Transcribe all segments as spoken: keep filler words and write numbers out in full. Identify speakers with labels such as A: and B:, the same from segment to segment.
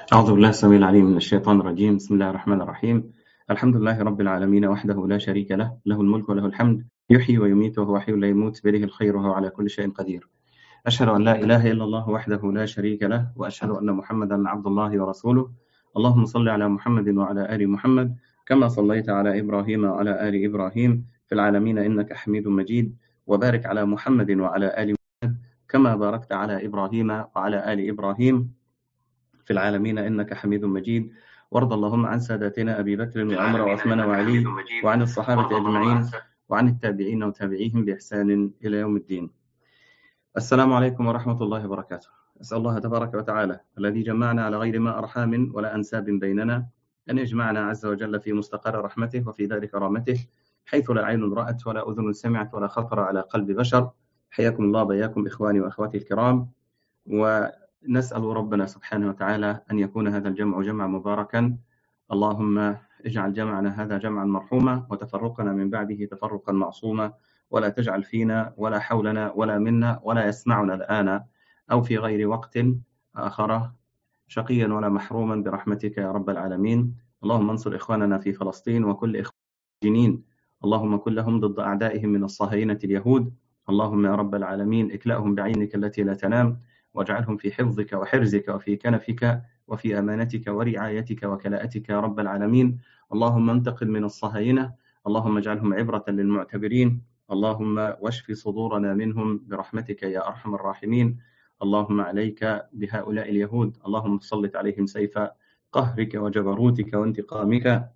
A: أعوذ بالله السميع العليم من الشيطان الرجيم. بسم الله الرحمن الرحيم. الحمد لله رب العالمين وحده لا شريك له، له الملك وله الحمد، يحيي ويميت وهو حي لا يموت، بيده الخير وهو على كل شيء قدير. أشهد أن لا إله إلا الله وحده لا شريك له، وأشهد أن محمدا عبد الله ورسوله. اللهم صل على محمد وعلى آل محمد كما صليت على إبراهيم وعلى آل إبراهيم في العالمين إنك حميد مجيد، وبارك على محمد وعلى آل محمد كما باركت على إبراهيم وعلى آل إبراهيم في العالمين إنك حميد مجيد. وارض اللهم عن ساداتنا أبي بكر وعمر وعثمان وعلي وعن الصحابة أجمعين وعن التابعين وتابعيهم بإحسان إلى يوم الدين. السلام عليكم ورحمة الله وبركاته. أسأل الله تبارك وتعالى الذي جمعنا على غير ما أرحام ولا أنساب بيننا أن يجمعنا عز وجل في مستقر رحمته وفي دار كرامته، حيث لا عين رأت ولا أذن سمعت ولا خطر على قلب بشر. حياكم الله بياكم إخواني وأخواتي الكرام، ونسأل ربنا سبحانه وتعالى أن يكون هذا الجمع جمعا مباركا. اللهم اجعل جمعنا هذا جمعا مرحوما، وتفرقنا من بعده تفرقا معصوما، ولا تجعل فينا ولا حولنا ولا منا ولا يسمعنا الآن أو في غير وقت آخر شقيا ولا محروما برحمتك يا رب العالمين. اللهم انصر إخواننا في فلسطين وكل إخوان الجنين، اللهم كن لهم ضد أعدائهم من الصهاينة اليهود. اللهم يا رب العالمين اكلأهم بعينك التي لا تنام، واجعلهم في حفظك وحرزك وفي كنفك وفي أمانتك ورعايتك وكلاءتك يا رب العالمين. اللهم انتقم من الصهاينة، اللهم اجعلهم عبرة للمعتبرين، اللهم واشف صدورنا منهم برحمتك يا أرحم الراحمين. اللهم عليك بهؤلاء اليهود، اللهم سلط عليهم سيف قهرك وجبروتك وانتقامك،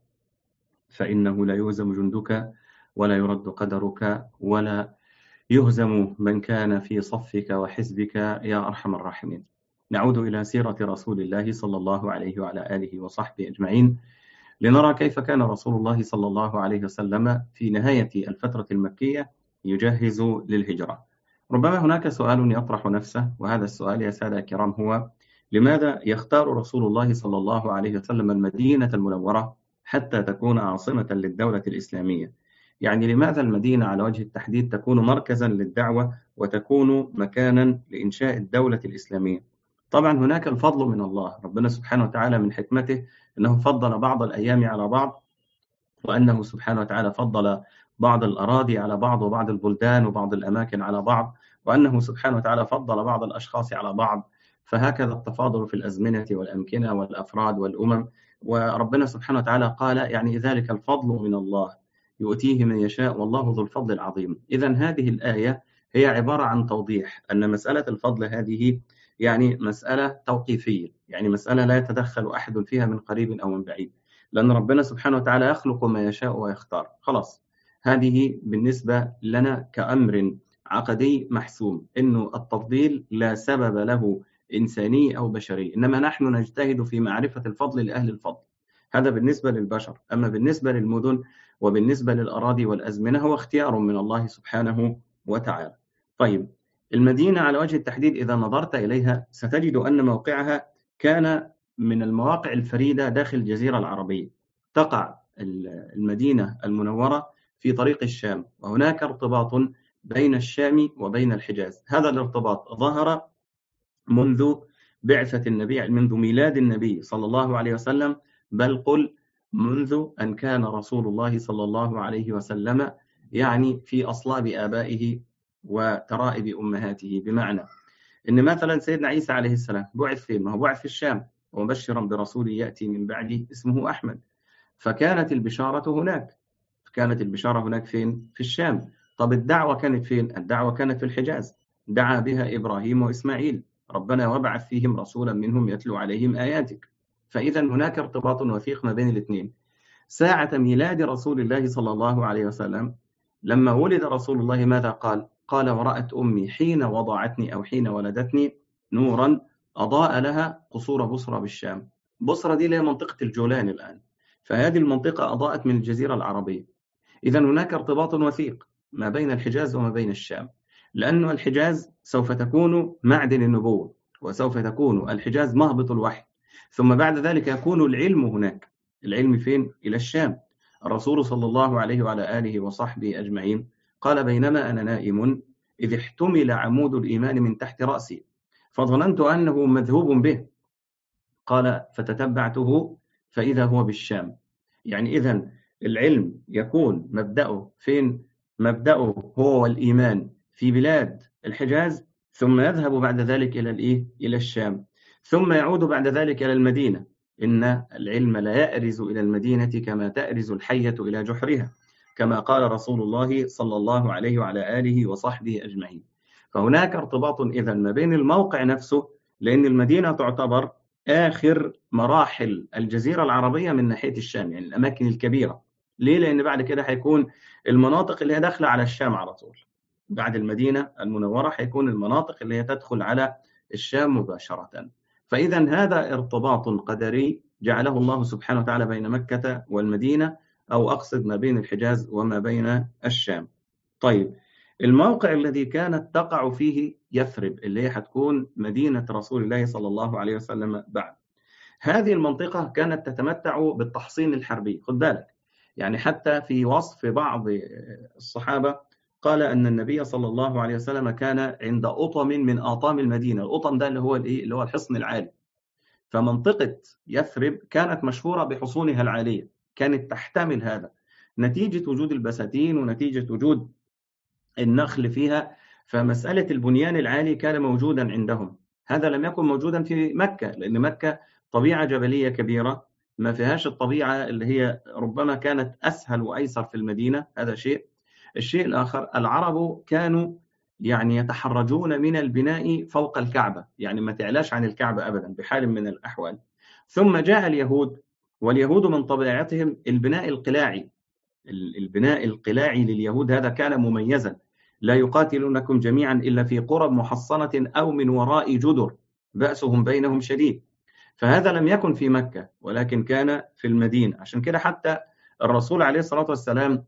A: فإنه لا يهزم جندك ولا يرد قدرك ولا يهزم من كان في صفك وحزبك يا أرحم الراحمين. نعود إلى سيرة رسول الله صلى الله عليه وعلى آله وصحبه أجمعين، لنرى كيف كان رسول الله صلى الله عليه وسلم في نهاية الفترة المكية يجهز للهجرة. ربما هناك سؤال يطرح نفسه، وهذا السؤال يا سادة الكرام هو: لماذا يختار رسول الله صلى الله عليه وسلم المدينة المنورة حتى تكون عاصمة للدولة الإسلامية؟ يعني لماذا المدينة على وجه التحديد تكون مركزا للدعوة وتكون مكانا لإنشاء الدولة الإسلامية؟ طبعا هناك الفضل من الله، ربنا سبحانه وتعالى من حكمته أنه فضل بعض الأيام على بعض، وأنه سبحانه وتعالى فضل بعض الأراضي على بعض، وبعض البلدان وبعض الأماكن على بعض، وأنه سبحانه وتعالى فضل بعض الأشخاص على بعض. فهكذا التفاضل في الأزمنة والأمكنة والأفراد والأمم. وربنا سبحانه وتعالى قال يعني ذلك الفضل من الله يؤتيه من يشاء والله ذو الفضل العظيم. إذن هذه الآية هي عبارة عن توضيح أن مسألة الفضل هذه يعني مسألة توقيفية، يعني مسألة لا يتدخل أحد فيها من قريب أو من بعيد، لأن ربنا سبحانه وتعالى يخلق ما يشاء ويختار. خلاص، هذه بالنسبة لنا كأمر عقدي محسوم، إنه التفضيل لا سبب له إنساني أو بشري، إنما نحن نجتهد في معرفة الفضل لأهل الفضل. هذا بالنسبة للبشر. أما بالنسبة للمدن وبالنسبة للأراضي والأزمنة هو اختيار من الله سبحانه وتعالى. طيب، المدينة على وجه التحديد إذا نظرت إليها ستجد أن موقعها كان من المواقع الفريدة داخل الجزيرة العربية. تقع المدينة المنورة في طريق الشام، وهناك ارتباط بين الشام وبين الحجاز. هذا الارتباط ظهر منذ بعثة النبي، منذ ميلاد النبي صلى الله عليه وسلم، بل قل منذ أن كان رسول الله صلى الله عليه وسلم يعني في أصلاب آبائه وترائب أمهاته. بمعنى إن مثلا سيدنا عيسى عليه السلام بعث فين؟ ما هو بعث في الشام، ومبشرا برسول يأتي من بعده اسمه أحمد. فكانت البشارة هناك، كانت البشارة هناك فين؟ في الشام. طب الدعوة كانت فين؟ الدعوة كانت في الحجاز، دعا بها إبراهيم وإسماعيل، ربنا وابعث فيهم رسولا منهم يتلو عليهم آياتك. فإذا هناك ارتباط وثيق ما بين الاثنين. ساعة ميلاد رسول الله صلى الله عليه وسلم، لما ولد رسول الله ماذا قال؟ قال: ورأت أمي حين وضعتني أو حين ولدتني نورا أضاء لها قصور بصرى بالشام. بصرى دي لها منطقة الجولان الآن، فهذه المنطقة أضاءت من الجزيرة العربية. إذا هناك ارتباط وثيق ما بين الحجاز وما بين الشام، لأن الحجاز سوف تكون معدن النبوة، وسوف تكون الحجاز مهبط الوحي، ثم بعد ذلك يكون العلم هناك. العلم فين؟ إلى الشام. الرسول صلى الله عليه وعلى آله وصحبه أجمعين قال: بينما أنا نائم إذ احتمل عمود الإيمان من تحت رأسي فظننت أنه مذهوب به. قال فتتبعته فإذا هو بالشام. يعني إذن العلم يكون مبدأه فين؟ مبدأه هو والإيمان في بلاد الحجاز، ثم يذهب بعد ذلك إلى الإيه؟ إلى الشام، ثم يعود بعد ذلك إلى المدينة. إن العلم لا يأرز إلى المدينة كما تأرز الحية إلى جحرها، كما قال رسول الله صلى الله عليه وعلى آله وصحبه أجمعين. فهناك ارتباط إذن ما بين الموقع نفسه، لأن المدينة تعتبر آخر مراحل الجزيرة العربية من ناحية الشام، يعني الأماكن الكبيرة. ليه؟ لأن بعد كده هيكون المناطق اللي هي داخلة على الشام على طول. بعد المدينة المنورة هيكون المناطق اللي هي تدخل على الشام مباشرة. فإذا هذا ارتباط قدري جعله الله سبحانه وتعالى بين مكة والمدينة، أو أقصد ما بين الحجاز وما بين الشام. طيب، الموقع الذي كانت تقع فيه يثرب، اللي هي هتكون مدينة رسول الله صلى الله عليه وسلم بعد، هذه المنطقة كانت تتمتع بالتحصين الحربي. خد بالك، يعني حتى في وصف بعض الصحابة قال أن النبي صلى الله عليه وسلم كان عند أطم من آطام المدينة. الأطم ده اللي هو الإيه؟ اللي هو الحصن العالي. فمنطقة يثرب كانت مشهورة بحصونها العالية، كانت تحتمل هذا نتيجة وجود البساتين ونتيجة وجود النخل فيها. فمسألة البنيان العالي كان موجودا عندهم. هذا لم يكن موجودا في مكة، لأن مكة طبيعة جبلية كبيرة، ما فيهاش الطبيعة اللي هي ربما كانت أسهل وأيسر في المدينة. هذا شيء. الشيء الآخر، العرب كانوا يعني يتحرجون من البناء فوق الكعبة، يعني ما تعلاش عن الكعبة أبدا بحال من الأحوال. ثم جاء اليهود، واليهود من طبيعتهم البناء القلاعي. البناء القلاعي لليهود هذا كان مميزا. لا يقاتلونكم جميعا إلا في قرى محصنة أو من وراء جدر بأسهم بينهم شديد. فهذا لم يكن في مكة، ولكن كان في المدينة. عشان كده حتى الرسول عليه الصلاة والسلام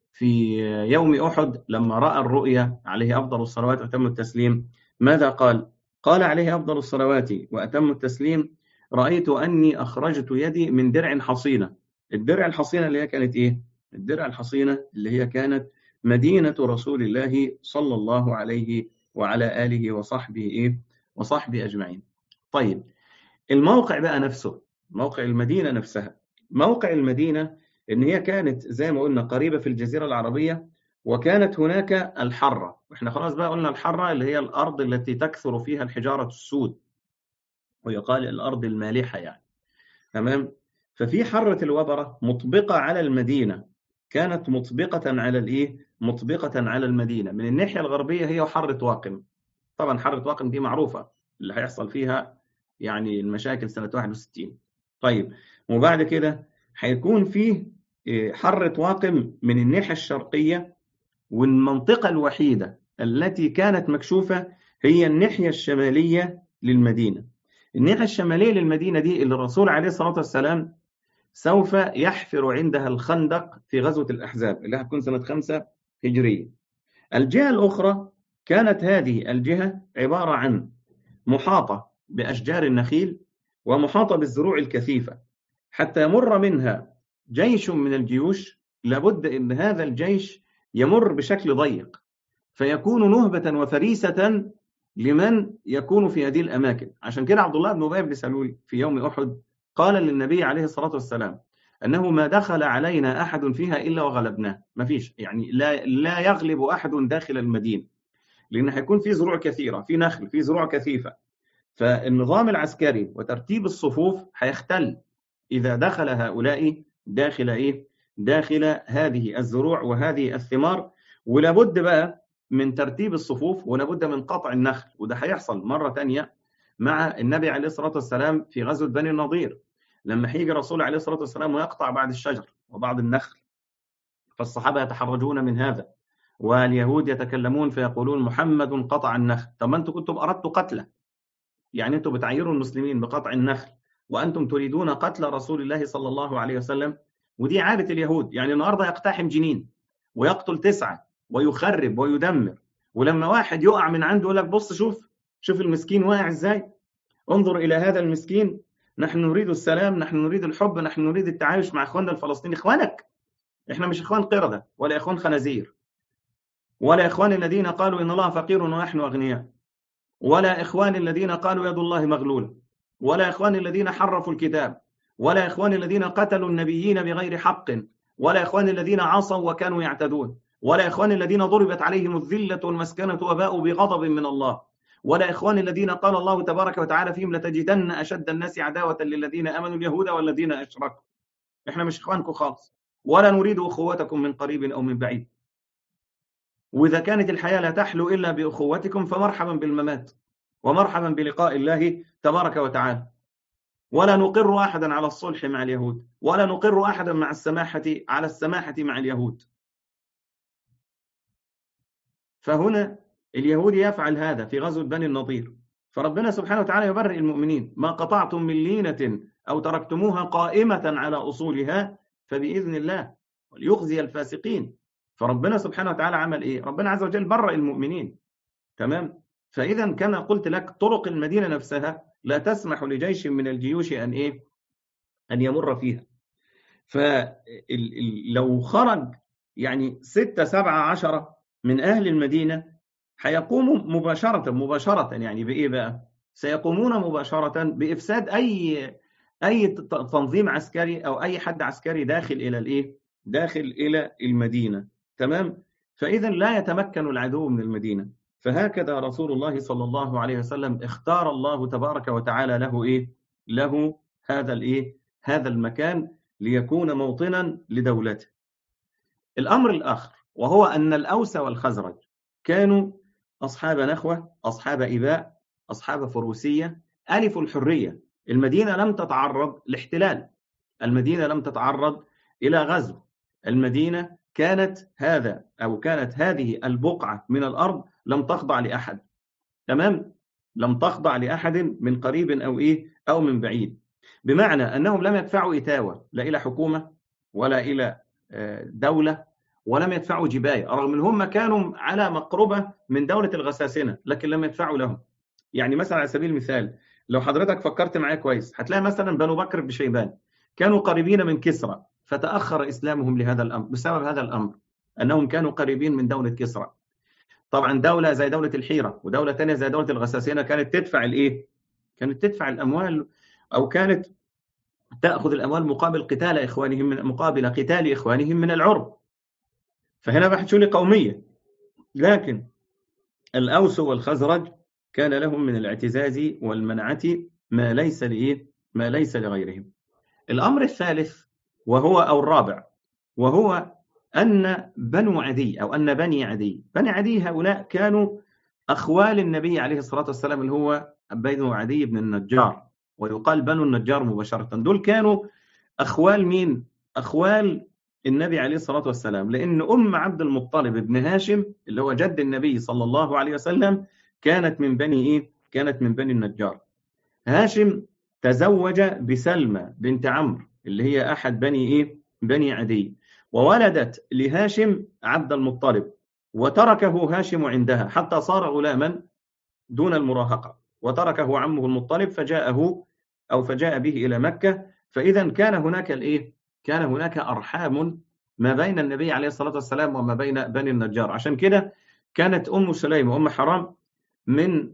A: في يوم أحد لما رأى الرؤيا عليه أفضل الصلوات وأتم التسليم، ماذا قال؟ قال عليه أفضل الصلوات وأتم التسليم: رأيت أني أخرجت يدي من درع حصينة. الدرع الحصينة اللي هي كانت إيه؟ الدرع الحصينة اللي هي كانت مدينة رسول الله صلى الله عليه وعلى آله وصحبه إيه؟ وصحبه أجمعين. طيب، الموقع بقى نفسه، موقع المدينة نفسها. موقع المدينة إن هي كانت زي ما قلنا قريبة في الجزيرة العربية، وكانت هناك الحرة. وإحنا خلاص بقى قلنا الحرة اللي هي الأرض التي تكثر فيها الحجارة السود، ويقال الأرض المالحة يعني. تمام؟ ففي حرة الوبرة مطبقة على المدينة، كانت مطبقة على الإيه؟ مطبقة على المدينة. من الناحية الغربية هي حرة واقم. طبعا حرة واقم دي معروفة اللي هيحصل فيها يعني المشاكل سنة واحد وستين. طيب، وبعد كده هيكون فيه حرة واقم من الناحية الشرقية، والمنطقة الوحيدة التي كانت مكشوفة هي الناحية الشمالية للمدينة. الناحية الشمالية للمدينة دي اللي الرسول عليه الصلاة والسلام سوف يحفر عندها الخندق في غزوة الأحزاب اللي هتكون سنة خمسة هجرية. الجهة الأخرى كانت هذه الجهة عبارة عن محاطة بأشجار النخيل ومحاطة بالزروع الكثيفة، حتى يمر منها جيش من الجيوش. لابد أن هذا الجيش يمر بشكل ضيق، فيكون نهبة وفريسة لمن يكون في هذه الأماكن. عشان كده عبد الله بن أبي بن سلول في يوم أحد قال للنبي عليه الصلاة والسلام أنه ما دخل علينا أحد فيها إلا وغلبناه. ما فيش يعني لا, لا يغلب أحد داخل المدينة، لأن هيكون في زروع كثيرة، في نخل، في زروع كثيفة. فالنظام العسكري وترتيب الصفوف هيختل إذا دخل هؤلاء داخل إيه؟ داخل هذه الزروع وهذه الثمار. ولابد بقى من ترتيب الصفوف، ولابد من قطع النخل. وده هيحصل مرة تانية مع النبي عليه الصلاة والسلام في غزوة بني النضير، لما هيجي الرسول عليه الصلاة والسلام ويقطع بعض الشجر وبعض النخل. فالصحابة يتحرجون من هذا، واليهود يتكلمون فيقولون محمد قطع النخل. طب ما أنتم كنتم أردتوا قتله، يعني أنتم بتعيروا المسلمين بقطع النخل وأنتم تريدون قتل رسول الله صلى الله عليه وسلم. ودي عادة اليهود، يعني النهارده يقتحم جنين ويقتل تسعة ويخرب ويدمر، ولما واحد يقع من عنده يقول لك بص شوف شوف المسكين واقع ازاي، انظر إلى هذا المسكين، نحن نريد السلام، نحن نريد الحب، نحن نريد التعايش مع إخواننا الفلسطينيين. إخوانك، إحنا مش إخوان قردة ولا إخوان خنازير، ولا إخوان الذين قالوا إن الله فقير ونحن أغنياء، ولا إخوان الذين قالوا يد الله مغلولة، ولا إخواني الذين حرفوا الكتاب، ولا إخواني الذين قتلوا النبيين بغير حق، ولا إخواني الذين عصوا وكانوا يعتدون، ولا إخواني الذين ضربت عليهم الذلة والمسكنة وباءوا بغضب من الله، ولا إخواني الذين قال الله تبارك وتعالى فيهم لتجدن أشد الناس عداوة للذين آمنوا اليهود والذين أشركوا. إحنا مش إخوانكم خالص، ولا نريد أخوتكم من قريب أو من بعيد، وإذا كانت الحياة لا تحلو إلا بأخوتكم فمرحبا بالممات ومرحبا بلقاء الله تبارك وتعالى. ولا نقر أحدا على الصلح مع اليهود، ولا نقر أحدا مع السماحة على السماحة مع اليهود. فهنا اليهود يفعل هذا في غزوة بني النضير، فربنا سبحانه وتعالى يبرئ المؤمنين: ما قطعتم من لينة أو تركتموها قائمة على أصولها فبإذن الله وليخزي الفاسقين. فربنا سبحانه وتعالى عمل إيه؟ ربنا عز وجل برئ المؤمنين. تمام؟ فإذا كما قلت لك طرق المدينة نفسها لا تسمح لجيش من الجيوش أن إيه؟ أن يمر فيها. فلو خرج يعني ستة سبعة عشرة من أهل المدينة هيقوموا مباشرة مباشرة يعني بإيه بقى؟ سيقومون مباشرة بإفساد أي أي تنظيم عسكري أو أي حد عسكري داخل إلى الإيه؟ داخل إلى المدينة. تمام؟ فإذا لا يتمكن العدو من المدينة. فهكذا رسول الله صلى الله عليه وسلم اختار الله تبارك وتعالى له إيه؟ له هذا الإيه؟ هذا المكان ليكون موطنا لدولته. الأمر الآخر وهو أن الأوس والخزرج كانوا أصحاب نخوة، أصحاب إباء، أصحاب فروسية، ألفوا الحرية. المدينة لم تتعرض لاحتلال، المدينة لم تتعرض إلى غزو، المدينة كانت هذا أو كانت هذه البقعة من الأرض لم تخضع لأحد. تمام؟ لم تخضع لأحد من قريب أو إيه أو من بعيد، بمعنى أنهم لم يدفعوا إتاوة لا إلى حكومة ولا إلى دولة، ولم يدفعوا جباية، رغم أن هم كانوا على مقربة من دولة الغساسنة لكن لم يدفعوا لهم. يعني مثلا على سبيل المثال لو حضرتك فكرت معايا كويس هتلاقي مثلا بنو بكر بن شيبان كانوا قريبين من كسرى، فتأخر إسلامهم لهذا الأمر بسبب هذا الأمر، أنهم كانوا قريبين من دولة كسرى. طبعا دولة زي دولة الحيرة ودولة ثانية زي دولة الغساسنة كانت تدفع الإيه؟ كانت تدفع الأموال أو كانت تأخذ الأموال مقابل قتال إخوانهم من مقابل قتال إخوانهم من العرب. فهنا بحثوا لي قومية. لكن الأوس والخزرج كان لهم من الاعتزاز والمنعة ما ليس لإيه؟ ما ليس لغيرهم. الأمر الثالث وهو أو الرابع وهو أن بنو عدي أو أن بني عدي بني عدي هؤلاء كانوا أخوال النبي عليه الصلاة والسلام اللي هو بنو عدي بن النجار، ويقال بنو النجار مباشرة. دول كانوا أخوال مين؟ أخوال النبي عليه الصلاة والسلام، لأن أم عبد المطلب بن هاشم اللي هو جد النبي صلى الله عليه وسلم كانت من بني إيه؟ كانت من بني النجار. هاشم تزوج بسلمى بنت عمرو اللي هي أحد بني إيه؟ بني عدي، وولدت لهاشم عبد المطلب، وتركه هاشم عندها حتى صار غلاما دون المراهقة، وتركه عمه المطلب فجاءه أو فجاء به إلى مكة. فإذا كان هناك الإيه؟ كان هناك أرحام ما بين النبي عليه الصلاة والسلام وما بين بني النجار. عشان كده كانت أم سليم وأم حرام من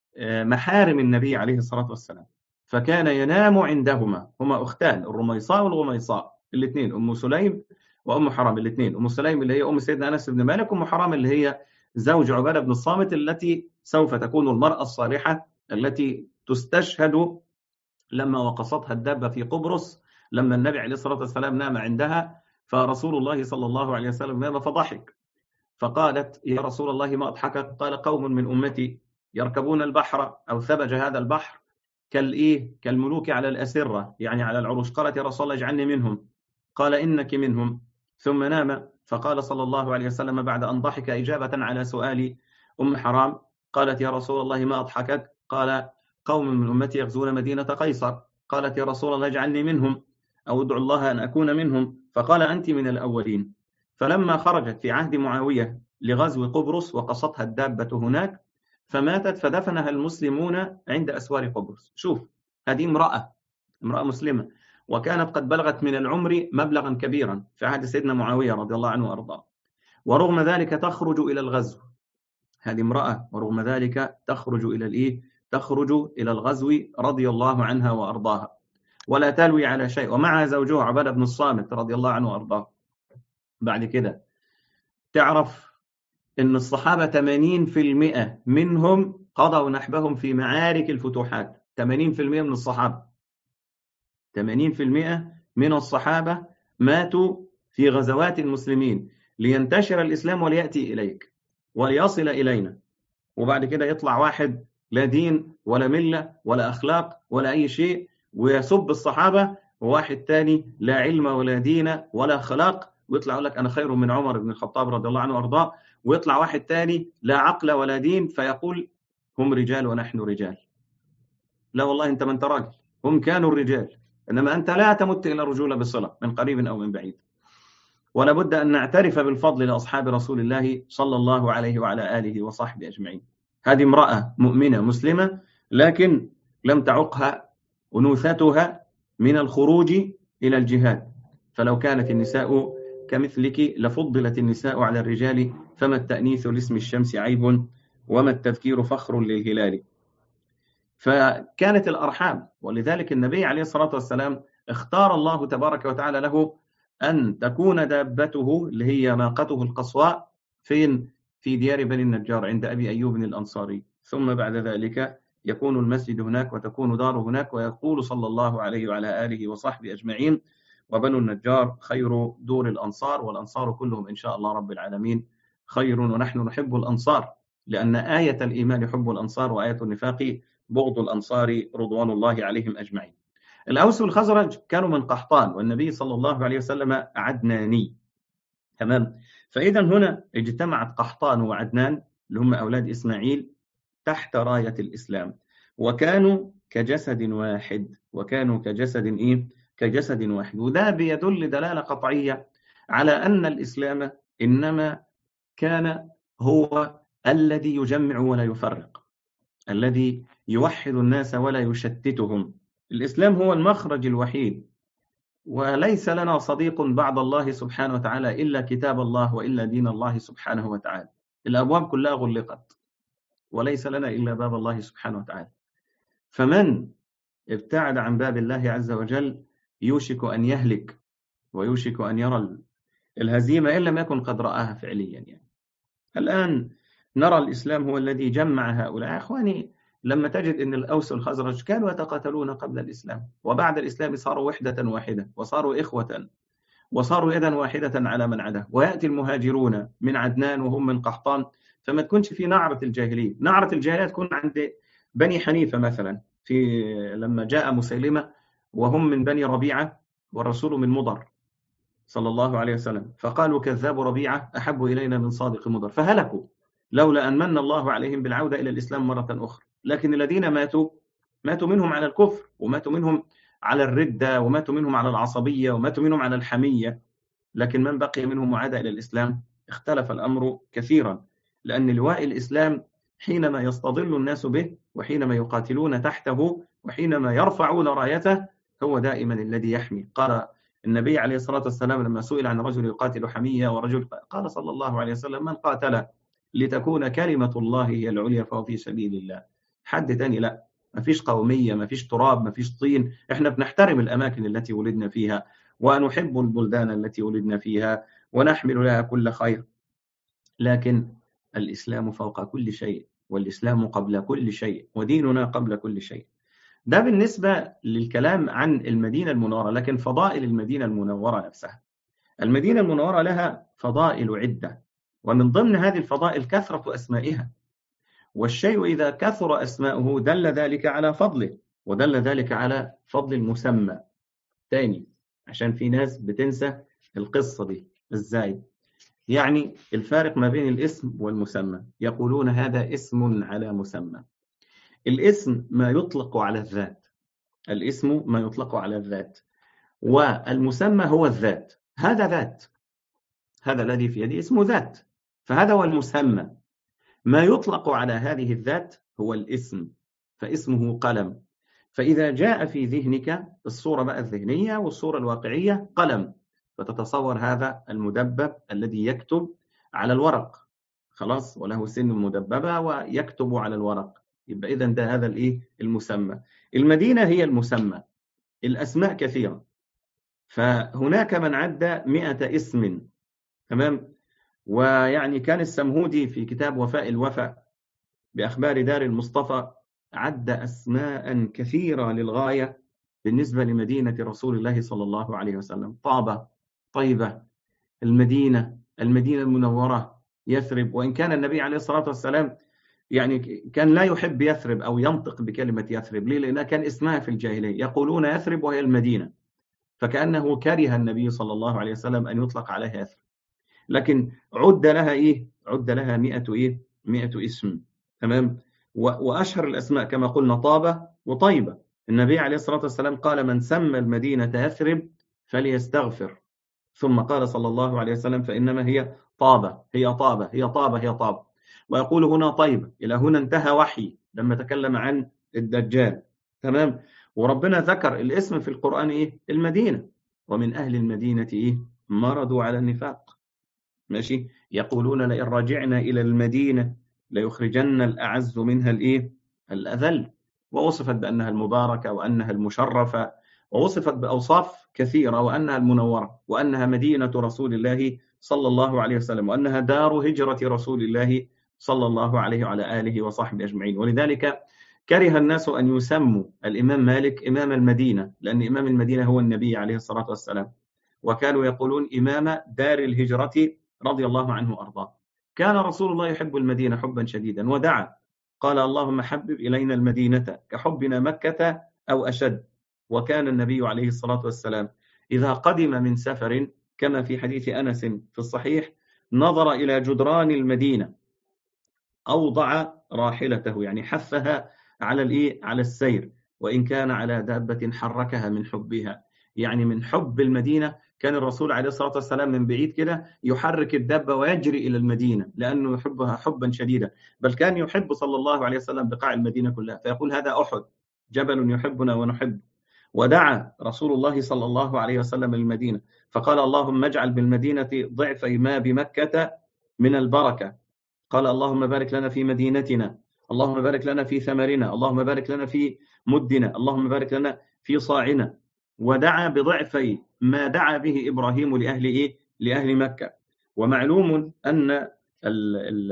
A: محارم النبي عليه الصلاة والسلام، فكان ينام عندهما، هما أختان الرميصاء والغميصاء الاثنين، أم سليم وأم حرام الاثنين. أم سليم اللي هي أم سيدنا أنس بن مالك، وأم حرام اللي هي زوج عبادة بن الصامت التي سوف تكون المرأة الصالحة التي تستشهد لما وقصتها الدابة في قبرص لما النبي عليه الصلاة والسلام نام عندها، فرسول الله صلى الله عليه وسلم نام فضحك، فقالت يا رسول الله ما أضحكك؟ قال قوم من أمتي يركبون البحر أو ثبج هذا البحر كالإيه؟ كالملوك على الأسرة، يعني على العروش. قالت يا رسول الله اجعلني منهم، قال إنك منهم، ثم نام. فقال صلى الله عليه وسلم بعد أن ضحك إجابة على سؤال أم حرام قالت يا رسول الله ما أضحكك؟ قال قوم من أمتي يغزون مدينة قيصر. قالت يا رسول الله اجعلني منهم أو ادعو الله أن أكون منهم، فقال أنت من الأولين. فلما خرجت في عهد معاوية لغزو قبرص وقصتها الدابة هناك فماتت، فدفنها المسلمون عند أسوار قبرص. شوف هذه امرأة امرأة مسلمة، وكانت قد بلغت من العمر مبلغا كبيرا في عهد سيدنا معاوية رضي الله عنه وأرضاه، ورغم ذلك تخرج إلى الغزو. هذه امرأة ورغم ذلك تخرج إلى الإيه؟ تخرج إلى الغزو رضي الله عنها وأرضاها ولا تلوي على شيء، ومعها زوجها عبادة بن الصامت رضي الله عنه وأرضاه. بعد كده تعرف إن الصحابة ثمانين بالمئة منهم قضوا نحبهم في معارك الفتوحات. ثمانين بالمئة من الصحابة، ثمانين بالمئة من الصحابة ماتوا في غزوات المسلمين لينتشر الإسلام وليأتي إليك وليصل إلينا. وبعد كده يطلع واحد لا دين ولا ملة ولا أخلاق ولا أي شيء ويسب الصحابة، وواحد تاني لا علم ولا دين ولا أخلاق ويطلع يقول لك أنا خير من عمر بن الخطاب رضي الله عنه وأرضاه، ويطلع واحد تاني لا عقل ولا دين فيقول هم رجال ونحن رجال. لا والله أنت ما أنت راجل، هم كانوا الرجال، إنما أنت لا تمت إلى الرجولة بصلة من قريب أو من بعيد. ولا بد أن نعترف بالفضل لأصحاب رسول الله صلى الله عليه وعلى آله وصحبه أجمعين. هذه امرأة مؤمنة مسلمة لكن لم تعقها أنوثتها من الخروج إلى الجهاد، فلو كانت النساء كمثلك لفضلت النساء على الرجال، فما التأنيث لاسم الشمس عيب وما التذكير فخر للهلال. فكانت الأرحام، ولذلك النبي عليه الصلاة والسلام اختار الله تبارك وتعالى له أن تكون دابته اللي هي ناقته القصواء فين؟ في ديار بني النجار عند أبي أيوب الأنصاري، ثم بعد ذلك يكون المسجد هناك وتكون داره هناك. ويقول صلى الله عليه وعلى آله وصحبه أجمعين وبنو النجار خير دور الأنصار، والأنصار كلهم إن شاء الله رب العالمين خير، ونحن نحب الأنصار لأن آية الإيمان حب الأنصار وآية النفاق بغض الأنصار رضوان الله عليهم أجمعين. الأوس والخزرج كانوا من قحطان، والنبي صلى الله عليه وسلم عدناني. تمام. فإذا هنا اجتمعت قحطان وعدنان اللي هم أولاد إسماعيل تحت راية الإسلام، وكانوا كجسد واحد، وكانوا كجسد إيه؟ كجسد واحد. وده بيدل دلالة قطعية على أن الإسلام إنما كان هو الذي يجمع ولا يفرق، الذي يوحد الناس ولا يشتتهم. الإسلام هو المخرج الوحيد، وليس لنا صديق بعد الله سبحانه وتعالى إلا كتاب الله وإلا دين الله سبحانه وتعالى. الأبواب كلها غلقت وليس لنا إلا باب الله سبحانه وتعالى. فمن ابتعد عن باب الله عز وجل يوشك أن يهلك ويوشك أن يرى الهزيمة إن لم يكن قد رآها فعليا. يعني الآن نرى الإسلام هو الذي جمع هؤلاء. أخواني، لما تجد أن الأوس والخزرج كانوا يتقاتلون قبل الإسلام، وبعد الإسلام صاروا وحدة واحدة وصاروا إخوة وصاروا يدا واحدة على من عدا، ويأتي المهاجرون من عدنان وهم من قحطان، فما تكونش في نعرة الجاهلية. نعرة الجاهلية تكون عند بني حنيفة مثلا، في لما جاء مسيلمة وهم من بني ربيعة والرسول من مضر صلى الله عليه وسلم، فقالوا كذاب ربيعة أحب إلينا من صادق مضر، فهلكوا لولا أن من الله عليهم بالعودة إلى الإسلام مرة أخرى. لكن الذين ماتوا ماتوا منهم على الكفر، وماتوا منهم على الردة، وماتوا منهم على العصبية، وماتوا منهم على الحمية. لكن من بقي منهم وعاد إلى الإسلام اختلف الأمر كثيرا، لأن لواء الإسلام حينما يستظل الناس به، وحينما يقاتلون تحته، وحينما يرفعون رايته، هو دائما الذي يحمي. قال النبي عليه الصلاة والسلام لما سئل عن رجل يقاتل حمية ورجل، قال صلى الله عليه وسلم من قاتل لتكون كلمة الله هي العليا فهو في سبيل الله. حد تاني لا، ما فيش قومية، ما فيش تراب، ما فيش طين. احنا بنحترم الأماكن التي ولدنا فيها، ونحب البلدان التي ولدنا فيها، ونحمل لها كل خير. لكن الإسلام فوق كل شيء، والإسلام قبل كل شيء، وديننا قبل كل شيء. ده بالنسبة للكلام عن المدينة المنورة. لكن فضائل المدينة المنورة نفسها، المدينة المنورة لها فضائل عدة، ومن ضمن هذه الفضائل كثرة أسمائها. والشيء إذا كثر أسماؤه دل ذلك على فضله، ودل ذلك على فضل المسمى. تاني، عشان في ناس بتنسى القصة دي إزاي، يعني الفارق ما بين الاسم والمسمى. يقولون هذا اسم على مسمى. الاسم ما يطلق على الذات، الاسم ما يطلق على الذات، والمسمى هو الذات. هذا ذات، هذا الذي في يدي اسمه ذات، فهذا هو المسمى. ما يطلق على هذه الذات هو الاسم، فاسمه قلم. فإذا جاء في ذهنك الصورة بقى الذهنية والصورة الواقعية قلم، فتتصور هذا المدبب الذي يكتب على الورق، خلاص، وله سن مدببة ويكتب على الورق. يبقى إذن ده هذا الإيه المسمى. المدينة هي المسمى، الأسماء كثيرة، فهناك من عد مئة اسم. تمام. ويعني كان السمهودي في كتاب وفاء الوفاء بأخبار دار المصطفى عد أسماء كثيرة للغاية بالنسبة لمدينة رسول الله صلى الله عليه وسلم: طابة، طيبة، المدينة، المدينة المنورة، يثرب. وإن كان النبي عليه الصلاة والسلام يعني كان لا يحب يثرب أو ينطق بكلمة يثرب. ليه؟ لأنها كان اسمها في الجاهلية، يقولون يثرب وهي المدينة، فكأنه كره النبي صلى الله عليه وسلم أن يطلق عليها يثرب. لكن عد لها إيه؟ عد لها مئة إيه؟ مئة اسم. تمام. وأشهر الأسماء كما قلنا طابة وطيبة. النبي عليه الصلاة والسلام قال: من سمى المدينة يثرب فليستغفر. ثم قال صلى الله عليه وسلم: فإنما هي طابة، هي طابة، هي طابة، هي طابة. ويقول هنا طيبة. إلى هنا انتهى وحي لما تكلم عن الدجال. تمام. وربنا ذكر الاسم في القرآن إيه؟ المدينة. ومن أهل المدينة إيه؟ مرضوا على النفاق. ماشي. يقولون لئن رجعنا إلى المدينة ليخرجن الأعز منها الإيه؟ الأذل. ووصفت بأنها المباركة وأنها المشرفة، ووصفت بأوصاف كثيرة، وأنها المنورة، وأنها مدينة رسول الله صلى الله عليه وسلم، وأنها دار هجرة رسول الله صلى الله عليه وعلى آله وصحبه أجمعين. ولذلك كره الناس أن يسموا الإمام مالك إمام المدينة، لأن إمام المدينة هو النبي عليه الصلاة والسلام، وكانوا يقولون إمام دار الهجرة رضي الله عنه وأرضاه. كان رسول الله يحب المدينة حبا شديدا، ودعا قال: اللهم حبب إلينا المدينة كحبنا مكة أو أشد. وكان النبي عليه الصلاة والسلام إذا قدم من سفر كما في حديث أنس في الصحيح نظر إلى جدران المدينة، أوضع راحلته، يعني حثها على الإيه؟ على السير، وإن كان على دابة حركها من حبها. يعني من حب المدينة كان الرسول عليه الصلاة والسلام من بعيد كده يحرك الدابة ويجري إلى المدينة، لأنه يحبها حبا شديدا. بل كان يحب صلى الله عليه وسلم بقاع المدينة كلها، فيقول: هذا أحد، جبل يحبنا ونحب. ودعا رسول الله صلى الله عليه وسلم للمدينة فقال: اللهم اجعل بالمدينة ضعفي ما بمكة من البركة. قال: اللهم بارك لنا في مدينتنا، اللهم بارك لنا في ثمرنا، اللهم بارك لنا في مدنا، اللهم بارك لنا في صاعنا. ودعا بضعفي ما دعا به إبراهيم لأهل إيه؟ لأهل مكة. ومعلوم أن ال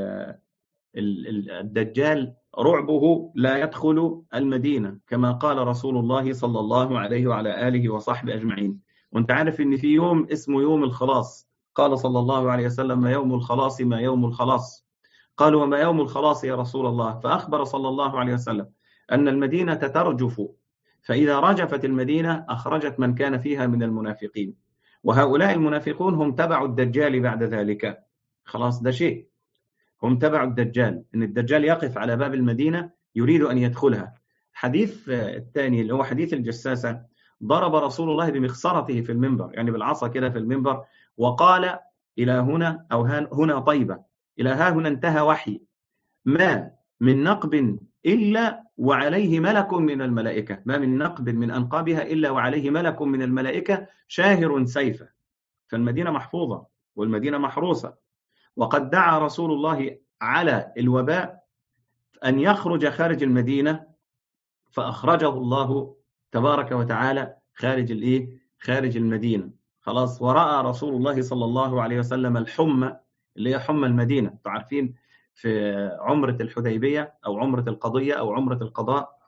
A: ال الدجال رعبه لا يدخل المدينة، كما قال رسول الله صلى الله عليه وعلى آله وصحبه أجمعين. وانت عارف ان في يوم اسمه يوم الخلاص، قال صلى الله عليه وسلم: ما يوم الخلاص؟ ما يوم الخلاص؟ قالوا: وما يوم الخلاص يا رسول الله؟ فأخبر صلى الله عليه وسلم أن المدينة ترجف، فإذا رجفت المدينة أخرجت من كان فيها من المنافقين، وهؤلاء المنافقون هم تبع الدجال بعد ذلك. خلاص، ده شيء، هم تبع الدجال، إن الدجال يقف على باب المدينة يريد أن يدخلها. حديث الثاني اللي هو حديث الجساسة، ضرب رسول الله بمخصرته في المنبر، يعني بالعصا كده في المنبر، وقال: إلى هنا أو هنا طيبة، إلى ها هنا انتهى وحي، ما من نقب إلا وعليه ملك من الملائكة، ما من نقب من أنقابها إلا وعليه ملك من الملائكة شاهر سيفه. فالمدينة محفوظة والمدينة محروسة. وقد دعا رسول الله على الوباء أن يخرج خارج المدينة، فأخرجه الله تبارك وتعالى خارج الإيه؟ خارج المدينة. خلاص. ورأى رسول الله صلى الله عليه وسلم الحمى اللي هي حمى المدينة. تعرفين في عمرة الحديبية أو عمرة القضية أو عمرة القضاء،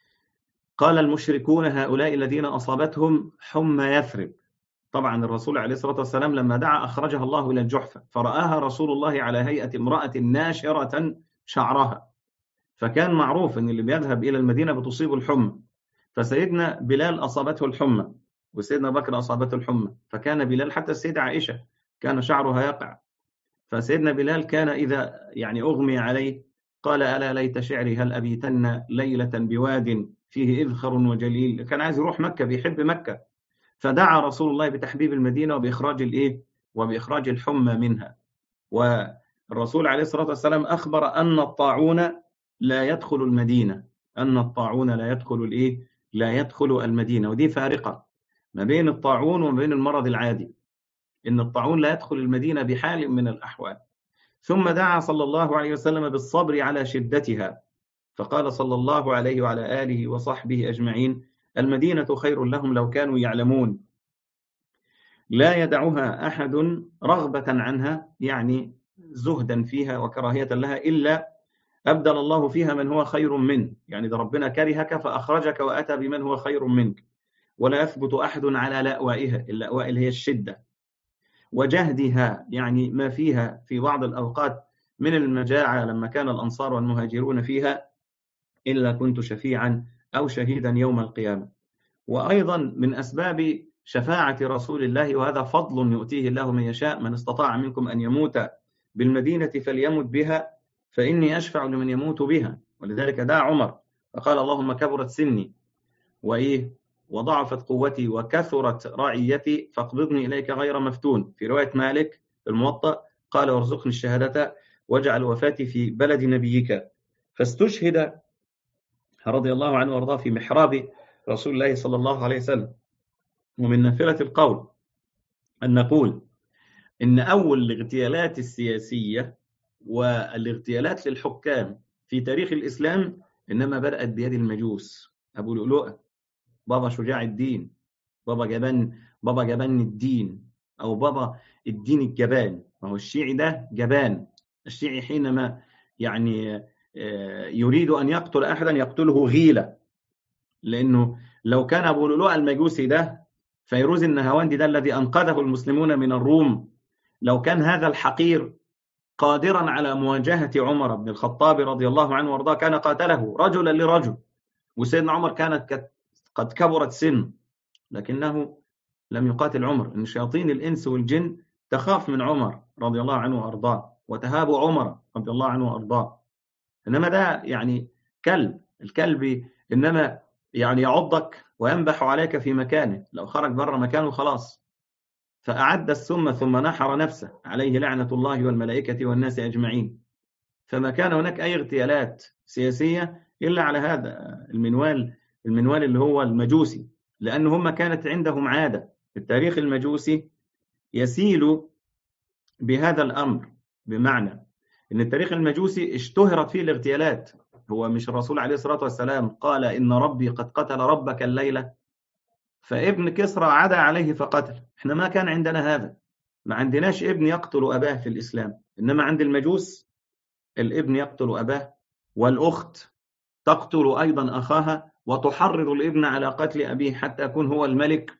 A: قال المشركون: هؤلاء الذين أصابتهم حمى يثرب. طبعا الرسول عليه الصلاة والسلام لما دعا أخرجها الله إلى الجحفة، فرآها رسول الله على هيئة امرأة ناشرة شعرها، فكان معروف أن اللي بيذهب إلى المدينة بتصيب الحمى. فسيدنا بلال أصابته الحمى، وسيدنا بكر أصابته الحمى، فكان بلال، حتى السيدة عائشة كان شعرها يقع، فسيدنا بلال كان إذا يعني أغمي عليه قال: ألا ليت شعري هل أبيتن ليلة بواد فيه إذخر وجليل. كان عايز يروح مكة، بيحب مكة. فدعا رسول الله بتحبيب المدينة وبإخراج الإيه؟ وبإخراج الحمى منها. والرسول عليه الصلاة والسلام أخبر أن الطاعون لا يدخل المدينة، أن الطاعون لا يدخل الإيه؟ لا يدخل المدينة. ودي فارقة ما بين الطاعون وما بين المرض العادي، إن الطاعون لا يدخل المدينة بحال من الأحوال. ثم دعا صلى الله عليه وسلم بالصبر على شدتها، فقال صلى الله عليه وعلى آله وصحبه أجمعين: المدينة خير لهم لو كانوا يعلمون. لا يدعها أحد رغبة عنها، يعني زهدا فيها وكراهية لها، إلا أبدل الله فيها من هو خير منه. يعني ده ربنا كرهك فأخرجك وأتى بمن هو خير منك. ولا يثبت أحد على لأوائها، اللأواء اللي هي الشدة وجهدها، يعني ما فيها في بعض الأوقات من المجاعة لما كان الأنصار والمهاجرون فيها، إلا كنت شفيعا أو شهيدا يوم القيامة. وأيضا من أسباب شفاعة رسول الله، وهذا فضل يؤتيه الله من يشاء: من استطاع منكم أن يموت بالمدينة فليمت بها فإني أشفع لمن يموت بها. ولذلك دعا عمر فقال: اللهم كبرت سني وإيه وضعفت قوتي وكثرت رعيتي فاقبضني إليك غير مفتون. في رواية مالك الموطأ قال: وارزقني الشهادة واجعل وفاتي في بلد نبيك. فاستشهد رضي الله عنه وارضاه في محراب رسول الله صلى الله عليه وسلم. ومن نافلة القول أن نقول إن أول الاغتيالات السياسية والاغتيالات للحكام في تاريخ الإسلام إنما بدأت بيد المجوس. أبو لؤلؤة، بابا شجاع الدين، بابا جبان بابا جبان الدين، أو بابا الدين الجبان. وهو الشيعي ده جبان. الشيعي حينما يعني يريد أن يقتل أحدا يقتله غيلة، لأنه لو كان أبو لؤلؤة المجوسي ده فيروز النهاوندي ده الذي أنقذه المسلمون من الروم، لو كان هذا الحقير قادرا على مواجهة عمر بن الخطاب رضي الله عنه وارضاه كان قاتله رجلا لرجل. وسيدنا عمر كانت قد كبرت سن، لكنه لم يقاتل عمر. إن شياطين الإنس والجن تخاف من عمر رضي الله عنه وارضاه، وتهاب عمر رضي الله عنه وارضاه. إنما ده يعني كلب. الكلب إنما يعني يعضك وينبح عليك في مكانه، لو خرج بره مكانه خلاص. فأعد السم ثم نحر نفسه عليه لعنة الله والملائكة والناس أجمعين. فما كان هناك أي اغتيالات سياسية إلا على هذا المنوال المنوال اللي هو المجوسي، لأن هم كانت عندهم عادة. التاريخ المجوسي يسيل بهذا الأمر، بمعنى أن التاريخ المجوسي اشتهرت فيه الاغتيالات. هو مش الرسول عليه الصلاة والسلام قال: إن ربي قد قتل ربك الليلة؟ فابن كسرى عدا عليه فقتل. احنا ما كان عندنا هذا، ما عندناش ابن يقتل أباه في الإسلام. إنما عند المجوس الابن يقتل أباه، والأخت تقتل أيضا أخاها، وتحرض الابن على قتل أبيه حتى يكون هو الملك،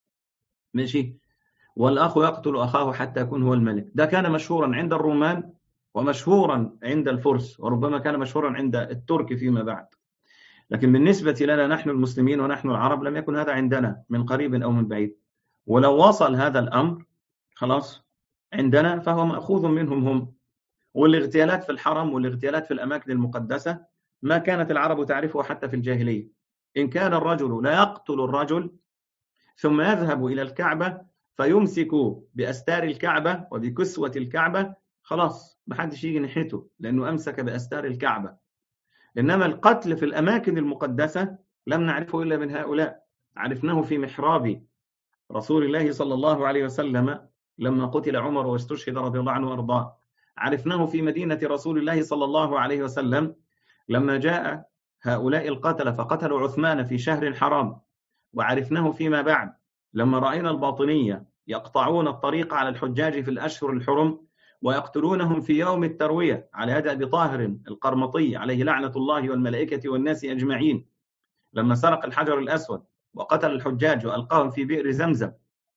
A: ماشي، والأخ يقتل أخاه حتى يكون هو الملك. ده كان مشهورا عند الرومان ومشهورا عند الفرس، وربما كان مشهورا عند الترك فيما بعد. لكن بالنسبة لنا نحن المسلمين ونحن العرب لم يكن هذا عندنا من قريب أو من بعيد. ولو وصل هذا الأمر خلاص عندنا فهو مأخوذ منهم هم. والاغتيالات في الحرم والاغتيالات في الأماكن المقدسة ما كانت العرب تعرفه حتى في الجاهلية. إن كان الرجل لا يقتل الرجل ثم يذهب إلى الكعبة فيمسك بأستار الكعبة وبكسوة الكعبة، خلاص محدش يجي ناحيته لأنه أمسك بأستار الكعبة. إنما القتل في الأماكن المقدسة لم نعرفه إلا من هؤلاء. عرفناه في محراب رسول الله صلى الله عليه وسلم لما قتل عمر واستشهد رضي الله عنه وارضاه. عرفناه في مدينة رسول الله صلى الله عليه وسلم لما جاء هؤلاء القتلة فقتلوا عثمان في شهر حرام. وعرفناه فيما بعد لما رأينا الباطنية يقطعون الطريق على الحجاج في الأشهر الحرم ويقتلونهم في يوم التروية على يد أبي طاهر القرمطي عليه لعنة الله والملائكة والناس أجمعين، لما سرق الحجر الأسود وقتل الحجاج وألقاهم في بئر زمزم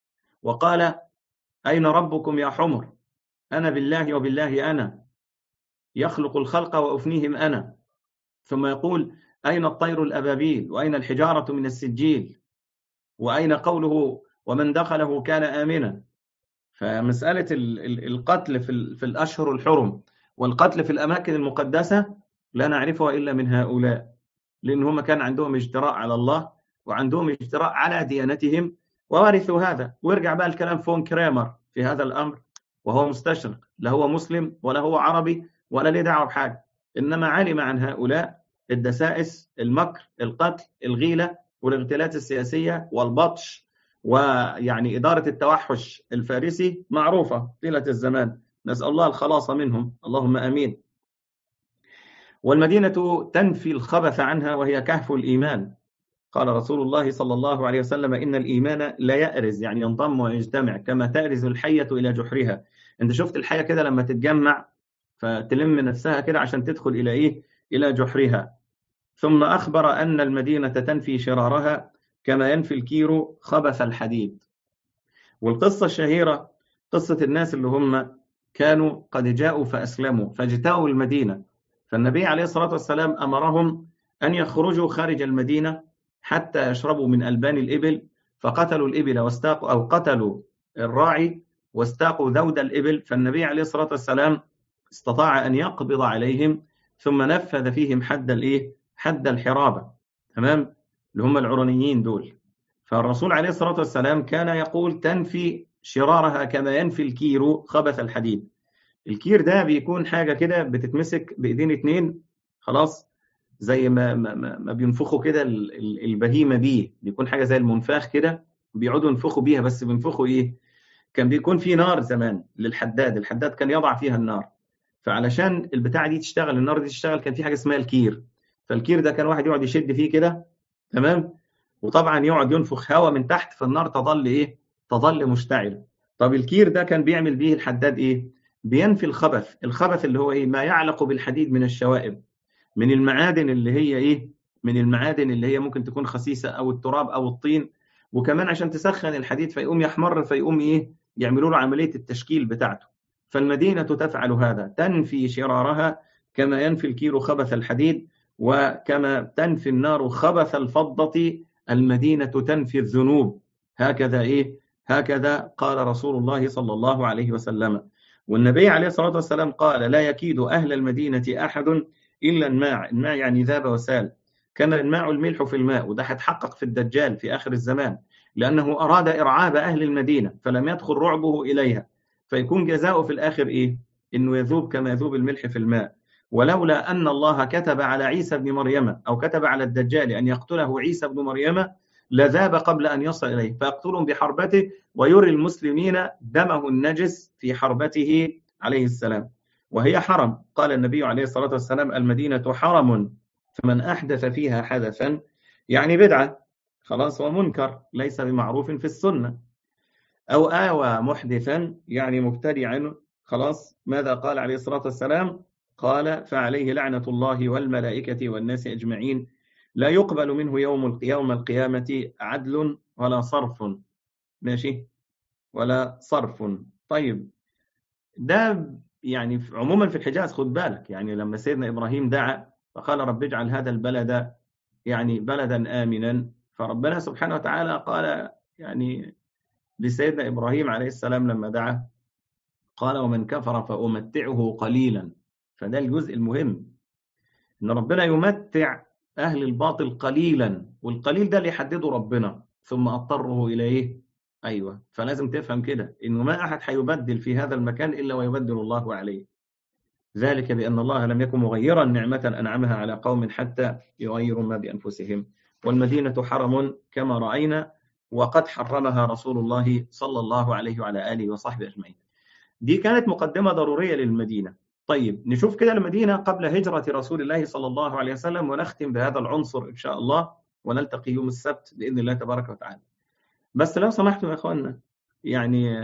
A: وقال: أين ربكم يا حمر؟ أنا بالله وبالله أنا يخلق الخلق وأفنيهم أنا. ثم يقول: أين الطير الأبابيل؟ وأين الحجارة من السجيل؟ وأين قوله: ومن دخله كان آمنا؟ فمسألة القتل في الأشهر الحرم والقتل في الأماكن المقدسة لا نعرفها إلا من هؤلاء، لأن هم كان عندهم اجتراء على الله وعندهم اجتراء على ديانتهم وورثوا هذا. ويرجع بقى الكلام فون كرامر في هذا الأمر وهو مستشرق، لا هو مسلم ولا هو عربي ولا له دعوة بحاجة، إنما علم عن هؤلاء الدسائس، المكر، القتل، الغيلة والاغتيالات السياسية والبطش، ويعني إدارة التوحش الفارسي معروفة طيلة الزمان. نسأل الله الخلاص منهم، اللهم آمين. والمدينة تنفي الخبث عنها وهي كهف الإيمان. قال رسول الله صلى الله عليه وسلم: إن الإيمان لا يأرز، يعني ينضم ويجتمع، كما تأرز الحية إلى جحرها. أنت شفت الحية كده لما تتجمع فتلم نفسها كده عشان تدخل إلى إيه؟ إلى جحرها. ثم أخبر أن المدينة تنفي شرارها كما ينفي الكير خبث الحديد. والقصة الشهيرة قصة الناس اللي هم كانوا قد جاءوا فأسلموا فاجتاؤوا المدينة، فالنبي عليه الصلاة والسلام أمرهم أن يخرجوا خارج المدينة حتى يشربوا من ألبان الإبل، فقتلوا الإبل واستاقوا، أو قتلوا الراعي واستاقوا ذود الإبل، فالنبي عليه الصلاة والسلام استطاع أن يقبض عليهم ثم نفذ فيهم حد الإيه؟ حد الحرابة، تمام؟ اللي هم العرنيين دول. فالرسول عليه الصلاة والسلام كان يقول: تنفي شرارها كما ينفي الكير خبث الحديد. الكير ده بيكون حاجة كده بتتمسك بإيدين اتنين، خلاص، زي ما ما, ما بينفخوا كده البهيمة بيه، بيكون حاجة زي المنفاخ كده بيقعدوا ينفخوا بيها، بس بينفخوا إيه؟ كان بيكون في نار زمان للحداد، الحداد كان يضع فيها النار، فعلشان البتاعة دي تشتغل، النار دي تشتغل، كان في حاجة اسمها الكير. فالكير ده كان واحد يقعد يشد فيه كده، تمام، وطبعا يقعد ينفخ هواء من تحت، فالنار تظل ايه؟ تظل مشتعله. طب الكير ده كان بيعمل بيه الحداد ايه؟ بينفي الخبث، الخبث اللي هو ايه؟ ما يعلق بالحديد من الشوائب، من المعادن اللي هي ايه؟ من المعادن اللي هي ممكن تكون خسيسه، او التراب او الطين، وكمان عشان تسخن الحديد فيقوم يحمر، فيقوم ايه؟ يعملوا له عمليه التشكيل بتاعته. فالمدينه تفعل هذا، تنفي شرارها كما ينفي الكير خبث الحديد، وكما تنفي النار خبث الفضة المدينة تنفي الذنوب. هكذا إيه؟ هكذا قال رسول الله صلى الله عليه وسلم. والنبي عليه الصلاة والسلام قال: لا يكيد أهل المدينة أحد إلا الماء. الماء يعني ذاب وسال، كما الماء الملح في الماء، وده هيتحقق في الدجال في آخر الزمان، لأنه أراد إرعاب أهل المدينة فلم يدخل رعبه إليها، فيكون جزاؤه في الآخر إيه؟ إنه يذوب كما يذوب الملح في الماء. ولولا أن الله كتب على عيسى بن مريم، أو كتب على الدجال أن يقتله عيسى بن مريم، لذاب قبل أن يصل إليه، فيقتلهم بحربته ويري المسلمين دمه النجس في حربته عليه السلام، وهي حرم. قال النبي عليه الصلاة والسلام: المدينة حرم، فمن أحدث فيها حدثا، يعني بدعة، خلاص، ومنكر ليس بمعروف في السنة، أو آوى محدثا، يعني مبتدعا، خلاص، ماذا قال عليه الصلاة والسلام؟ قال: فعليه لعنة الله والملائكة والناس أجمعين، لا يقبل منه يوم يوم القيامة عدل ولا صرف. ماشي؟ ولا صرف. طيب، ده يعني عموما في الحجاز، خد بالك، يعني لما سيدنا إبراهيم دعا فقال: رب اجعل هذا البلد يعني بلدا آمنا، فربنا سبحانه وتعالى قال يعني لسيدنا إبراهيم عليه السلام لما دعا، قال: ومن كفر فأمتعه قليلا. فده الجزء المهم، إن ربنا يمتع أهل الباطل قليلا، والقليل ده اللي يحدده ربنا، ثم أضطره إلى إيه؟ أيوة، فلازم تفهم كده إنه ما أحد حيبدل في هذا المكان إلا ويبدل الله عليه، ذلك بأن الله لم يكن مغيرا نعمة أنعمها على قوم حتى يغيروا ما بأنفسهم. والمدينة حرم كما رأينا، وقد حرمها رسول الله صلى الله عليه وعلى آله وصحبه أجمعين. دي كانت مقدمة ضرورية للمدينة. طيب، نشوف كده المدينة قبل هجرة رسول الله صلى الله عليه وسلم، ونختم بهذا العنصر إن شاء الله، ونلتقي يوم السبت بإذن الله تبارك وتعالى. بس لو سمحتم يا إخواننا، يعني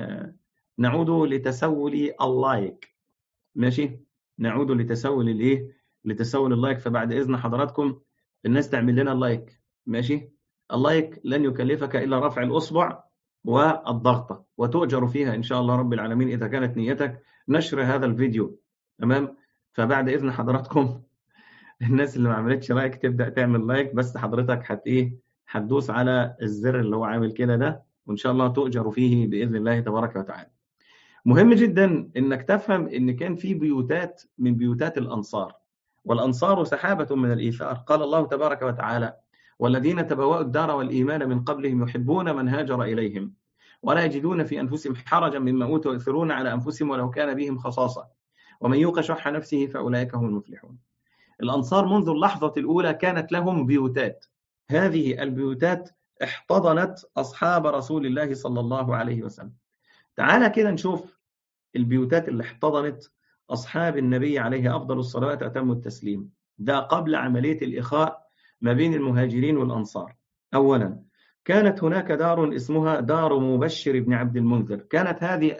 A: نعود لتسول اللايك. ماشي؟ نعود لتسول الإيه؟ لتسول اللايك. فبعد إذن حضراتكم الناس تعمل لنا اللايك. ماشي؟ اللايك لن يكلفك إلا رفع الأصبع والضغطة، وتؤجر فيها إن شاء الله رب العالمين إذا كانت نيتك نشر هذا الفيديو. تمام؟ فبعد إذن حضراتكم الناس اللي ما عملتش لايك تبدأ تعمل لايك، بس حضرتك هت إيه؟ هتدوس على الزر اللي هو عامل كده ده، وإن شاء الله تؤجر فيه بإذن الله تبارك وتعالى. مهم جدا إنك تفهم إن كان في بيوتات من بيوتات الأنصار، والأنصار سحابة من الإيثار. قال الله تبارك وتعالى: والذين تبوأوا الدار والإيمان من قبلهم يحبون من هاجر إليهم ولا يجدون في أنفسهم حرجا مما أوتوا ويؤثرون على أنفسهم ولو كان بهم خصاصة ومن يوق شح نفسه فأولئك هم المفلحون. الأنصار منذ اللحظة الأولى كانت لهم بيوتات، هذه البيوتات احتضنت أصحاب رسول الله صلى الله عليه وسلم. تعالى كده نشوف البيوتات اللي احتضنت أصحاب النبي عليه أفضل الصلاة وأتم التسليم. ده قبل عملية الإخاء ما بين المهاجرين والأنصار. أولا كانت هناك دار اسمها دار مبشر بن عبد المنذر، كانت هذه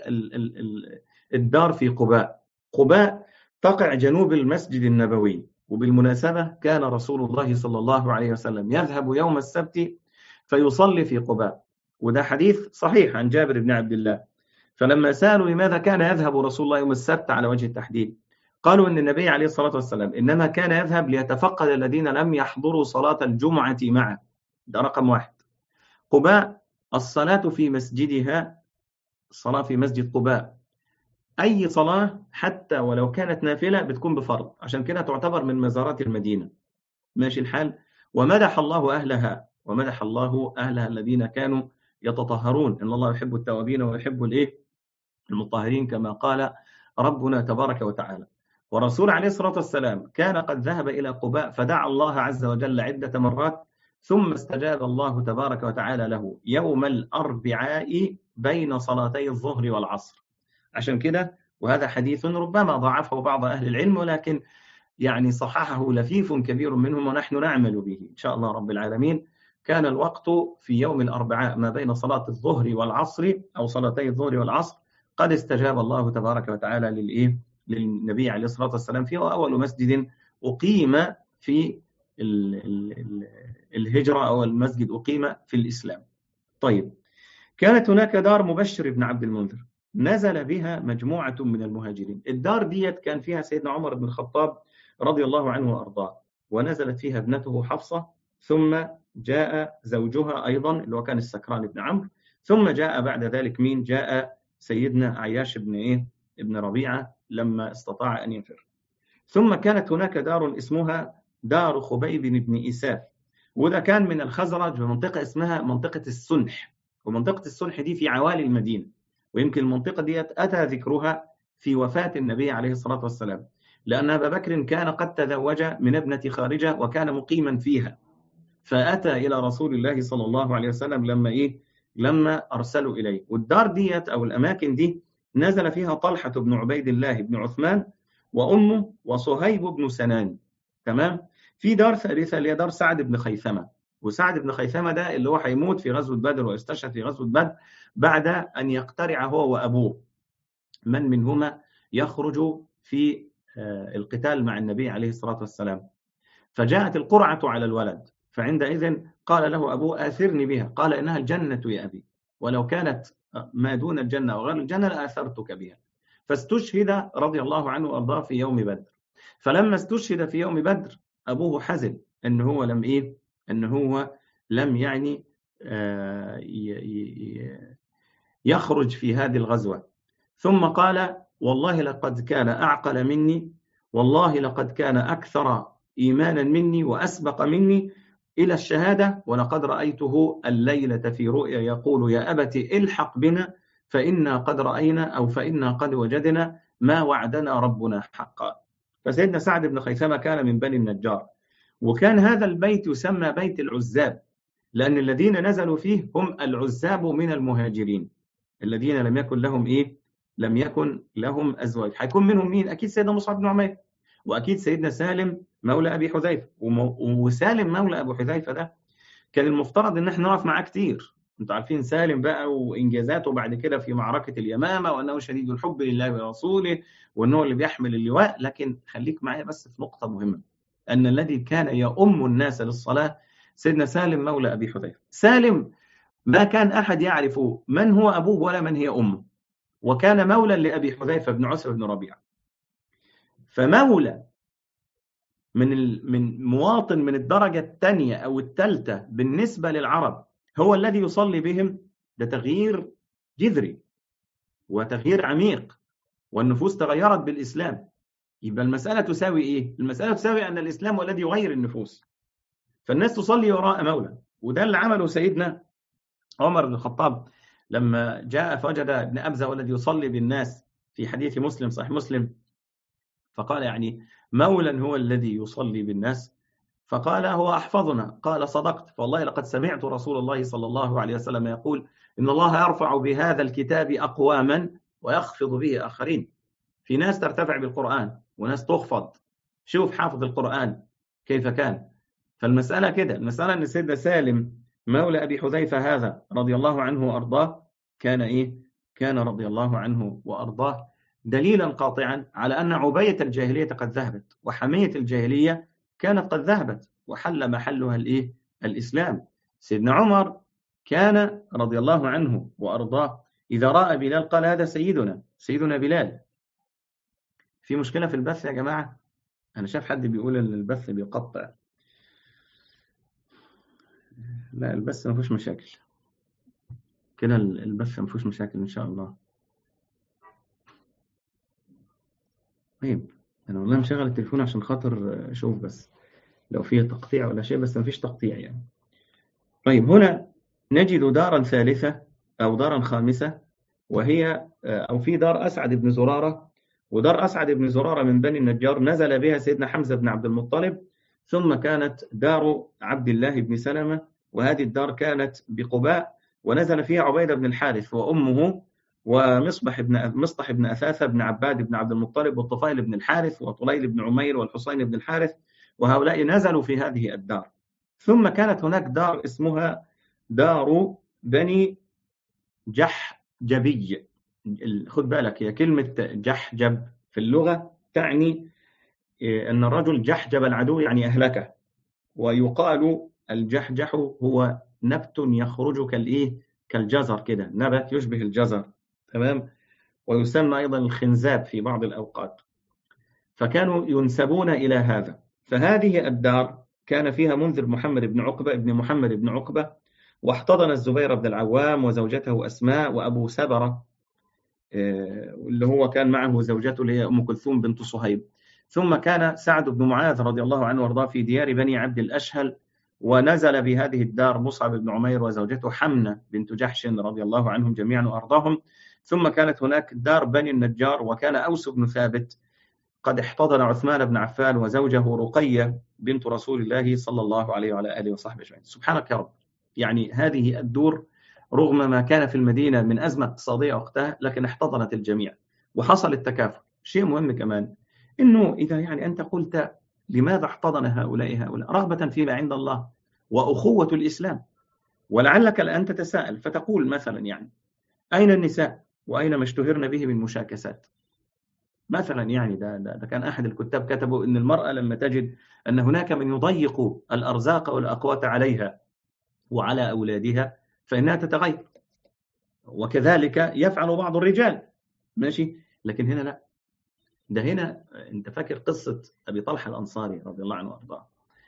A: الدار في قباء. قباء تقع جنوب المسجد النبوي، وبالمناسبة كان رسول الله صلى الله عليه وسلم يذهب يوم السبت فيصلي في قباء، وده حديث صحيح عن جابر بن عبد الله. فلما سألوا لماذا كان يذهب رسول الله يوم السبت على وجه التحديد، قالوا أن النبي عليه الصلاة والسلام إنما كان يذهب ليتفقد الذين لم يحضروا صلاة الجمعة معه. ده رقم واحد. قباء الصلاة في مسجدها، الصلاة في مسجد قباء أي صلاة حتى ولو كانت نافلة بتكون بفرض، عشان كده تعتبر من مزارات المدينة. ماشي الحال. ومدح الله أهلها، ومدح الله أهلها الذين كانوا يتطهرون، إن الله يحب التوابين ويحب الإيه؟ المطهرين، كما قال ربنا تبارك وتعالى. ورسول عليه الصلاة والسلام كان قد ذهب إلى قباء فدعا الله عز وجل عدة مرات، ثم استجاب الله تبارك وتعالى له يوم الأربعاء بين صلاتي الظهر والعصر. عشان كده، وهذا حديث ربما ضعفه بعض أهل العلم، ولكن يعني صححه لفيف كبير منهم، ونحن نعمل به إن شاء الله رب العالمين. كان الوقت في يوم الأربعاء ما بين صلاة الظهر والعصر أو صلاتي الظهر والعصر قد استجاب الله تبارك وتعالى للإيه؟ للنبي عليه الصلاة والسلام فيه، أول مسجد أقيم في ال ال ال الهجرة، أو المسجد أقيم في الإسلام. طيب، كانت هناك دار مبشر بن عبد المنذر نزل بها مجموعة من المهاجرين. الدار ديت كان فيها سيدنا عمر بن الخطاب رضي الله عنه وأرضاه، ونزلت فيها ابنته حفصة، ثم جاء زوجها أيضا اللي هو كان السكران بن عمرو، ثم جاء بعد ذلك مين؟ جاء سيدنا عياش بن إيه؟ ابن ربيعة لما استطاع أن ينفر. ثم كانت هناك دار اسمها دار خبيب بن إساف، وده كان من الخزرج بمنطقة اسمها منطقة السنح، ومنطقة السنح دي في عوالي المدينة، ويمكن المنطقة دي أتى ذكرها في وفاة النبي عليه الصلاة والسلام، لأن أبا بكر كان قد تزوج من ابنة خارجة وكان مقيما فيها، فأتى إلى رسول الله صلى الله عليه وسلم لما إيه؟ لما أرسلوا إليه. والدار ديت أو الأماكن دي نزل فيها طلحة بن عبيد الله بن عثمان وأمه وصهيب بن سنان. تمام؟ في دار ثالثة اللي هي دار سعد بن خيثمة، وسعد بن خيثمة ده اللي هو هيموت في غزوة بدر ويستشهد في غزوة بدر بعد أن يقترع هو وأبوه من منهما يخرج في القتال مع النبي عليه الصلاة والسلام. فجاءت القرعة على الولد، فعندئذ قال له أبوه آثرني بها، قال إنها الجنة يا أبي، ولو كانت ما دون الجنة أو غير الجنة لآثرتك بها. فاستشهد رضي الله عنه وأرضاه في يوم بدر. فلما استشهد في يوم بدر أبوه حزن أنه هو لم إيه؟ أنه هو لم يعني آه يخرج في هذه الغزوة. ثم قال والله لقد كان أعقل مني، والله لقد كان أكثر إيمانا مني وأسبق مني إلى الشهادة، ولقد رأيته الليلة في رؤيا يقول يا أبت الحق بنا فإنا قد رأينا أو فإنا قد وجدنا ما وعدنا ربنا حقا. فسيدنا سعد بن خيثمة كان من بني النجار، وكان هذا البيت يسمى بيت العزاب، لأن الذين نزلوا فيه هم العزاب من المهاجرين الذين لم يكن لهم إيه؟ لم يكن لهم أزواج. هيكون منهم مين؟ أكيد سيدنا مصعب بن عمير، وأكيد سيدنا سالم مولى أبي حذيفة. وسالم مولى أبو حذيفة ده كان المفترض إن احنا نقف معاه كتير. انتوا عارفين سالم بقى وإنجازاته بعد كده في معركة اليمامة، وأنه شديد الحب لله ورسوله، وأنه اللي بيحمل اللواء. لكن خليك معايا بس في نقطة مهمة، أن الذي كان يؤم الناس للصلاة سيدنا سالم مولى أبي حذيفة. سالم ما كان أحد يعرف من هو أبوه ولا من هي أمه، وكان مولى لأبي حذيفة بن عسر بن ربيعة. فمولى من من مواطن من الدرجة الثانية أو الثالثة بالنسبة للعرب هو الذي يصلي بهم، ده تغيير جذري وتغيير عميق، والنفوس تغيرت بالإسلام. يبقى المسألة تساوي إيه؟ المسألة تساوي أن الإسلام هو الذي يغير النفوس، فالناس تصلي وراء مولى. وده اللي عمله سيدنا عمر بن الخطاب لما جاء فوجد ابن أبزة والذي يصلي بالناس في حديث مسلم صحيح مسلم، فقال يعني مولا هو الذي يصلي بالناس؟ فقال هو أحفظنا. قال صدقت، فوالله لقد سمعت رسول الله صلى الله عليه وسلم يقول إن الله يرفع بهذا الكتاب أقواما ويخفض به آخرين. في ناس ترتفع بالقرآن وناس تخفض. شوف حافظ القرآن كيف كان. فالمسألة كده، المسألة أن سيدنا سالم مولى أبي حذيفة هذا رضي الله عنه وأرضاه كان إيه؟ كان رضي الله عنه وأرضاه دليلا قاطعا على أن عبية الجاهلية قد ذهبت، وحمية الجاهلية كانت قد ذهبت، وحل محلها الإيه؟ الإسلام. سيدنا عمر كان رضي الله عنه وأرضاه إذا رأى بلال قال هذا سيدنا سيدنا بلال. في مشكلة في البث يا جماعة؟ أنا شايف حد بيقول إن البث بيقطع. لا، البث ما فيهوش مشاكل كده، البث ما فيهوش مشاكل إن شاء الله. طيب أنا والله مشغل التليفون عشان خاطر أشوف بس لو فيه تقطيع ولا شيء، بس ما فيش تقطيع يعني. طيب هنا نجد دارا ثالثة أو دارا خامسة، وهي أو في دار أسعد بن زرارة. ودار أسعد بن زرارة من بني النجار نزل بها سيدنا حمزة بن عبد المطلب. ثم كانت دار عبد الله بن سلمة، وهذه الدار كانت بقباء، ونزل فيها عبيدة بن الحارث وأمه ومصبح بن مصطح بن أثاثة بن عباد بن عبد المطلب والطفيل بن الحارث وطليل بن عمير والحسين بن الحارث، وهؤلاء نزلوا في هذه الدار. ثم كانت هناك دار اسمها دار بني جحجبي. خد بالك، هي كلمة جحجب في اللغة تعني أن الرجل جحجب العدو يعني أهلكه، ويقال الجحجح هو نبت يخرج كالإيه كالجزر كده، نبت يشبه الجزر، تمام. ويسمى أيضا الخنزاب في بعض الأوقات. فكانوا ينسبون إلى هذا. فهذه الدار كان فيها منذر محمد بن عقبة ابن محمد بن عقبة، واحتضن الزبير بن العوام وزوجته أسماء وأبو سبرة اللي هو كان معه زوجته اللي هي أم كلثوم بنت صهيب. ثم كان سعد بن معاذ رضي الله عنه وارضاه في ديار بني عبد الأشهل، ونزل بهذه الدار مصعب بن عمير وزوجته حمنة بنت جحش رضي الله عنهم جميعا وأرضاهم. ثم كانت هناك دار بني النجار، وكان أوس بن ثابت قد احتضن عثمان بن عفان وزوجه رقية بنت رسول الله صلى الله عليه وعلى آله وصحبه أجمعين. سبحانك يا رب. يعني هذه الدور رغم ما كان في المدينة من أزمة اقتصادية وقتها، لكن احتضنت الجميع وحصل التكافل. شيء مهم كمان إنه إذا يعني أنت قلت لماذا احتضن هؤلاء هؤلاء رغبة فيما عند الله وأخوة الإسلام، ولعلك الآن تتساءل فتقول مثلا يعني أين النساء وأين ما اشتهرن به من مشاكسات مثلا. يعني ده, ده, ده كان أحد الكتاب كتبوا إن المرأة لما تجد أن هناك من يضيق الأرزاق والأقوات عليها وعلى أولادها فإنها تتغير، وكذلك يفعل بعض الرجال، ماشي. لكن هنا لا، ده هنا أنت فاكر قصة أبي طلحة الأنصاري رضي الله عنه وأرضاه،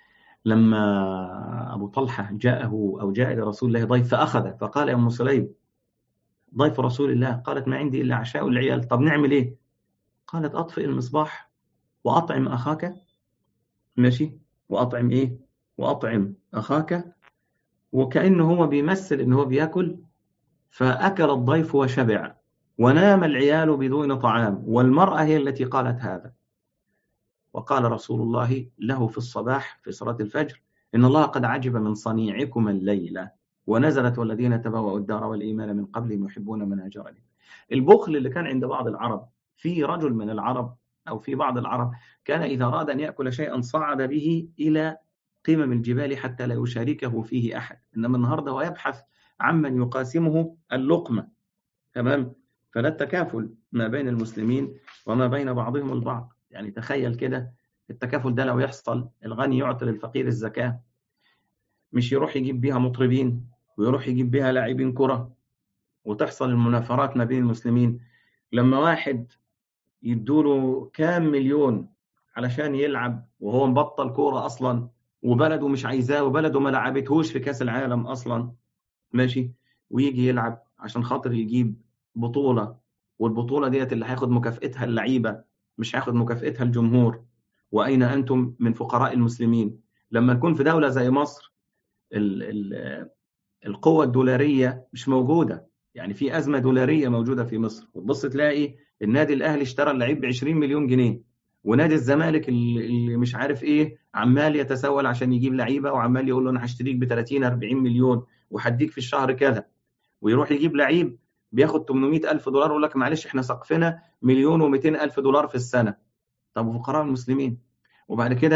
A: لما أبو طلحة جاءه أو جاء إلى رسول الله ضيف فأخذ، فقال يا أم سليم ضيف رسول الله، قالت ما عندي إلا عشاء العيال، طب نعمل إيه؟ قالت أطفئ المصباح وأطعم أخاك، ماشي، وأطعم إيه؟ وأطعم أخاك، وكأنه هو بيمثل إنه هو بيأكل. فأكل الضيف وشبع، ونام العيال بدون طعام، والمرأة هي التي قالت هذا. وقال رسول الله له في الصباح في صلاة الفجر إن الله قد عجب من صنيعكم الليلة، ونزلت والذين تبوأوا الدار والإيمان من قبلهم يحبون من هاجر إليهم. البخل اللي كان عند بعض العرب، في رجل من العرب أو في بعض العرب كان إذا أراد أن يأكل شيئا صعد به إلى قمم الجبال حتى لا يشاركه فيه أحد، إنما النهاردة هو يبحث عمن يقاسمه اللقمة، تمام. فلا التكافل ما بين المسلمين وما بين بعضهم البعض. يعني تخيل كده التكافل ده لو يحصل، الغني يعطي للفقير الزكاة، مش يروح يجيب بيها مطربين ويروح يجيب بيها لاعبين كرة وتحصل المنافرات ما بين المسلمين. لما واحد يدوله كام مليون علشان يلعب وهو مبطل كورة أصلا، وبلده مش عايزاه، وبلده ما لعبتهوش في كأس العالم أصلا، ماشي، ويجي يلعب عشان خاطر يجيب بطولة، والبطولة ديت اللي هياخد مكافئتها اللعيبة مش هياخد مكافئتها الجمهور. وأين أنتم من فقراء المسلمين؟ لما نكون في دولة زي مصر ال ال القوة الدولارية مش موجودة، يعني في أزمة دولارية موجودة في مصر، وتبص تلاقي النادي الأهلي اشترى اللعيب بعشرين مليون جنيه، ونادي الزمالك اللي مش عارف إيه عمال يتسول عشان يجيب لعيبة، وعمال يقول له أنا هشتريك ب ثلاثين أربعين مليون وهديك في الشهر كذا، ويروح يجيب لعيب بياخد ثمانمائة ألف دولار ويقول لك معلش احنا سقفنا مليون ومئتين ألف دولار في السنة. طب وفقراء المسلمين؟ وبعد كده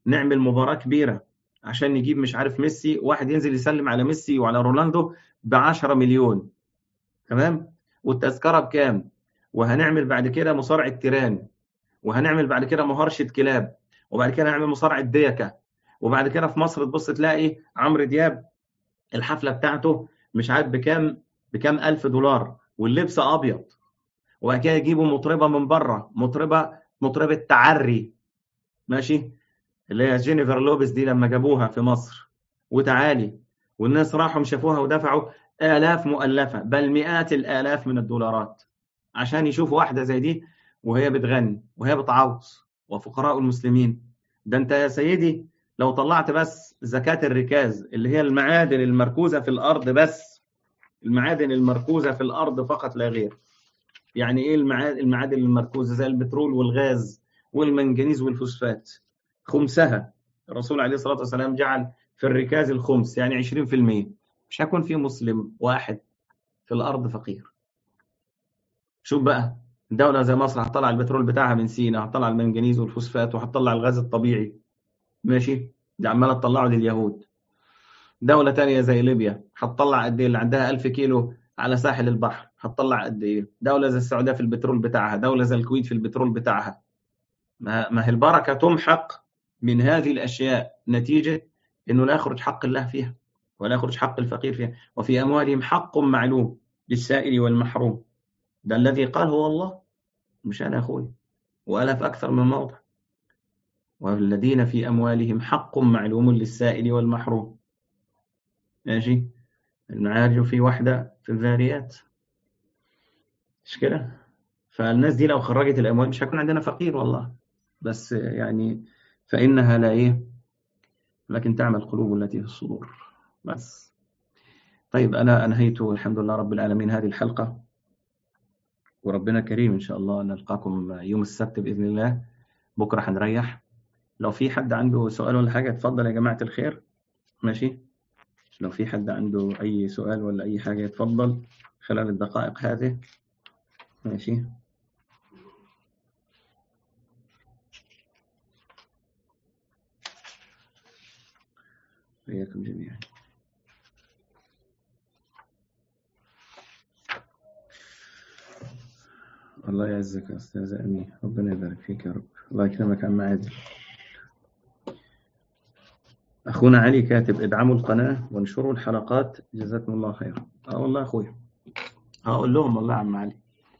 A: نعمل مباراة كبيرة عشان نجيب مش عارف ميسي، واحد ينزل يسلم على ميسي وعلى رونالدو بعشرة مليون، تمام؟ والتذكرة بكام؟ وهنعمل بعد كده مصارعة تيران، وهنعمل بعد كده مهرشة كلاب، وبعد كده هنعمل مصارعة ديكة، وبعد كده في مصر تبص تلاقي عمرو دياب الحفلة بتاعته مش عارف بكام بكام ألف دولار، واللبس أبيض، وبعد كده يجيبوا مطربة من بره، مطربة مطربة تعري، ماشي، اللي هي جينيفر لوبيز دي لما جابوها في مصر وتعالي، والناس راحوا شافوها ودفعوا آلاف مؤلفة بل مئات الآلاف من الدولارات عشان يشوفوا واحدة زي دي وهي بتغني وهي بتعوص وفقراء المسلمين. ده انت يا سيدي لو طلعت بس زكاة الركاز اللي هي المعادن المركوزة في الأرض، بس المعادن المركوزة في الأرض فقط لا غير. يعني ايه المعادن المركوزة؟ زي البترول والغاز والمنجنيز والفوسفات، خمسها الرسول عليه الصلاة والسلام جعل في الركاز الخمس، يعني عشرين في المية. مش هيكون في مسلم واحد في الأرض فقير. شوف بقى دولة زي مصر هتطلع البترول بتاعها من سينا، هتطلع المنجنيز والفوسفات، وهتطلع الغاز الطبيعي، ماشي، دي عمالة تطلعه لليهود. دولة تانية زي ليبيا هتطلع قد ايه؟ اللي عندها ألف كيلو على ساحل البحر هتطلع قد ايه؟ دولة زي السعودية في البترول بتاعها، دولة زي الكويت في البترول بتاعها. ما هي البركة تمحق من هذه الأشياء نتيجة أنه لا يخرج حق الله فيها ولا يخرج حق الفقير فيها. وفي أموالهم حق معلوم للسائل والمحروم. ده الذي قال هو الله، مش أنا أخوي، وقالها في أكثر من موضع. والذين في أموالهم حق معلوم للسائل والمحروم، ماشي. المعارج في واحدة في الذاريات، مش كده؟ فالناس دي لو خرجت الأموال مش هيكون عندنا فقير والله، بس يعني فإنها لا إيه، لكن تعمل القلوب التي في الصدور بس. طيب أنا أنهيت الحمد لله رب العالمين هذه الحلقة، وربنا كريم إن شاء الله نلقاكم يوم السبت بإذن الله. بكرة هنريح. لو في حد عنده سؤال ولا حاجة اتفضل يا جماعة الخير، ماشي. لو في حد عنده أي سؤال ولا أي حاجة يتفضل خلال الدقائق هذه، ماشي. وإياكم جميعا. الله يعزك يا أستاذ أمي، ربنا يبارك فيك يا رب. الله يكرمك عم عادل. أخونا علي كاتب ادعموا القناة وانشروا الحلقات جزاكم الله خيرا. اه والله أخويا هقول لهم والله عم علي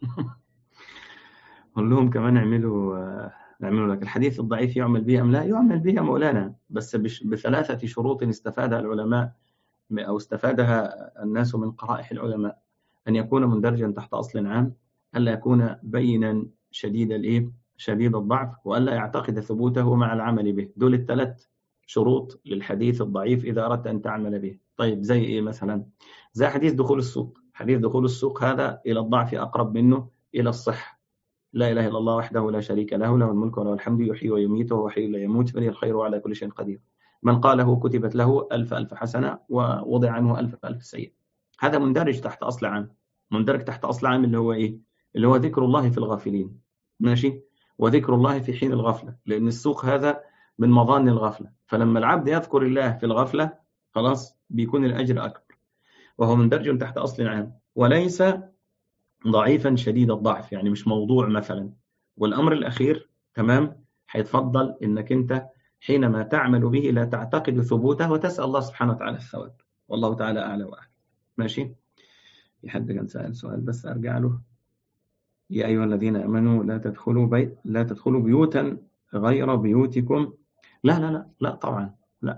A: قول لهم كمان اعملوا اعملوا لك الحديث الضعيف يعمل به أم لا؟ يعمل به مولانا، بس بثلاثة شروط استفادها العلماء أو استفادها الناس من قرائح العلماء: أن يكون مندرجا تحت أصل عام، ألا يكون بينا شديد الإيه شديد الضعف، وألا يعتقد ثبوته مع العمل به. دول الثلاث شروط للحديث الضعيف إذا أردت أن تعمل به. طيب زي إيه مثلا؟ زي حديث دخول السوق. حديث دخول السوق هذا إلى الضعف أقرب منه إلى الصحة. لا إله إلا الله وحده لا شريك له، له الملك وله الحمد، يحيي ويميت وهو حي لا يموت، بيده الخير وعلى كل شيء قدير. من قاله كتبت له ألف ألف حسنة ووضع عنه ألف ألف سيئة. هذا مندرج تحت أصل عام. مندرج تحت أصل عام اللي هو إيه؟ اللي هو ذكر الله في الغافلين، ماشي، وذكر الله في حين الغفلة، لأن السوق هذا من مظان الغفلة، فلما العبد يذكر الله في الغفلة خلاص بيكون الأجر أكبر. وهو مندرج تحت أصل عام، وليس ضعيفا شديد الضعف، يعني مش موضوع مثلا. والأمر الأخير تمام، هيتفضل إنك أنت حينما تعمل به لا تعتقد ثبوته وتسأل الله سبحانه وتعالى الثواب، والله تعالى أعلى وأعلم. ماشي. في حد كان سأل سؤال بس أرجع له: يا أيها الذين آمنوا لا تدخلوا بيت لا تدخلوا بيوتا غير بيوتكم. لا لا لا لا طبعا لا.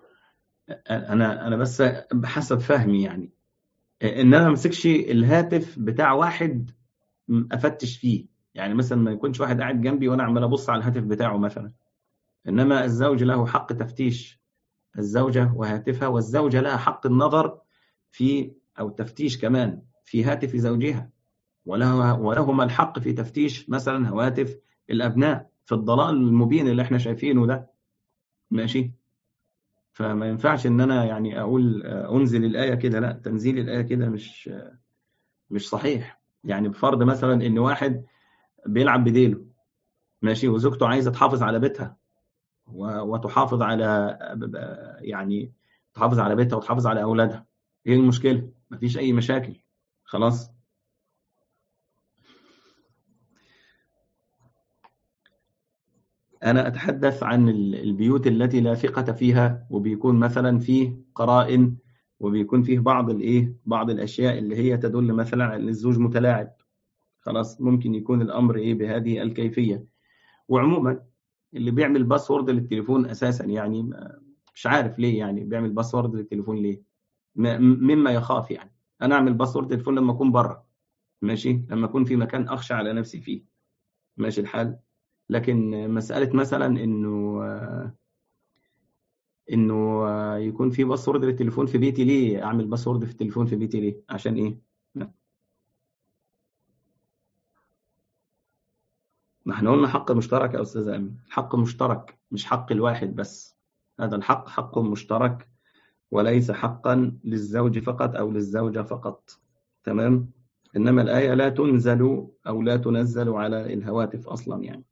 A: أنا أنا بس بحسب فهمي يعني إن أنا ما امسكش الهاتف بتاع واحد أفتش فيه، يعني مثلا ما يكونش واحد قاعد جنبي وأنا عمال أبص على الهاتف بتاعه مثلا. إنما الزوج له حق تفتيش الزوجة وهاتفها، والزوجة لها حق النظر في أو تفتيش كمان في هاتف زوجها، ولها ولهما الحق في تفتيش مثلا هواتف الأبناء في الضلال المبين اللي احنا شايفينه ده، ماشي. فما ينفعش ان انا يعني اقول انزل الآية كده، لا، تنزيل الآية كده مش مش صحيح. يعني بفرض مثلا ان واحد بيلعب بديله، ماشي، وزوجته عايزة تحافظ على بيتها، وتحافظ على يعني تحافظ على بيتها وتحافظ على أولادها. ايه المشكلة؟ مفيش أي مشاكل. خلاص. أنا أتحدث عن البيوت التي لا ثقة فيها، وبيكون مثلا فيه قرائن، وبيكون فيه بعض الإيه بعض الأشياء اللي هي تدل مثلا على الزوج متلاعب. خلاص، ممكن يكون الأمر إيه بهذه الكيفية. وعموما اللي بيعمل باسورد للتليفون أساسا يعني مش عارف ليه، يعني بيعمل باسورد للتليفون ليه؟ مما يخاف يعني. أنا أعمل باسورد للتليفون لما أكون بره، ماشي، لما أكون في مكان أخشى على نفسي فيه، ماشي الحال. لكن مسألة مثلا إنه إنه يكون في باسورد للتليفون في بيتي، ليه أعمل باسورد في التليفون في بيتي ليه؟ عشان إيه؟ لا. ما احنا قلنا حق مشترك يا أستاذ أمين، حق مشترك مش حق الواحد بس. هذا الحق حق مشترك، وليس حقا للزوج فقط أو للزوجة فقط. تمام؟ إنما الآية لا تنزل أو لا تنزل على الهواتف أصلا يعني.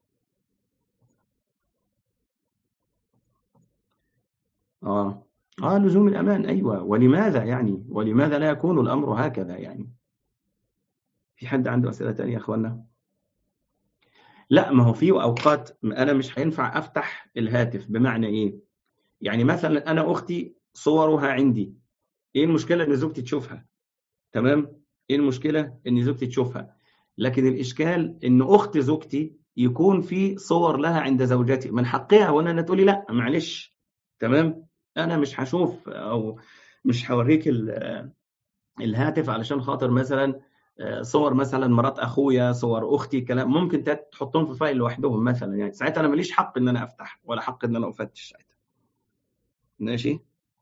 A: آه آه لزوم الأمان، أيوة. ولماذا يعني ولماذا لا يكون الأمر هكذا يعني؟ في حد عنده أسئلة تانية يا أخوانا؟ لا، ما هو في أوقات أنا مش هينفع أفتح الهاتف. بمعنى إيه؟ يعني مثلا أنا أختي صورها عندي، إيه المشكلة إن زوجتي تشوفها؟ تمام؟ إيه المشكلة إن زوجتي تشوفها؟ لكن الإشكال إن أخت زوجتي يكون في صور لها عند زوجتي، من حقها وأنا أنا تقولي لا معلش. تمام؟ أنا مش هشوف أو مش هوريك الهاتف علشان خاطر مثلا صور مثلا مرات اخويا، صور اختي، كلام ممكن تحطهم في فايل لوحدهم مثلا، يعني ساعتها انا ماليش حق ان انا افتح ولا حق ان انا افتش ساعتها. ماشي،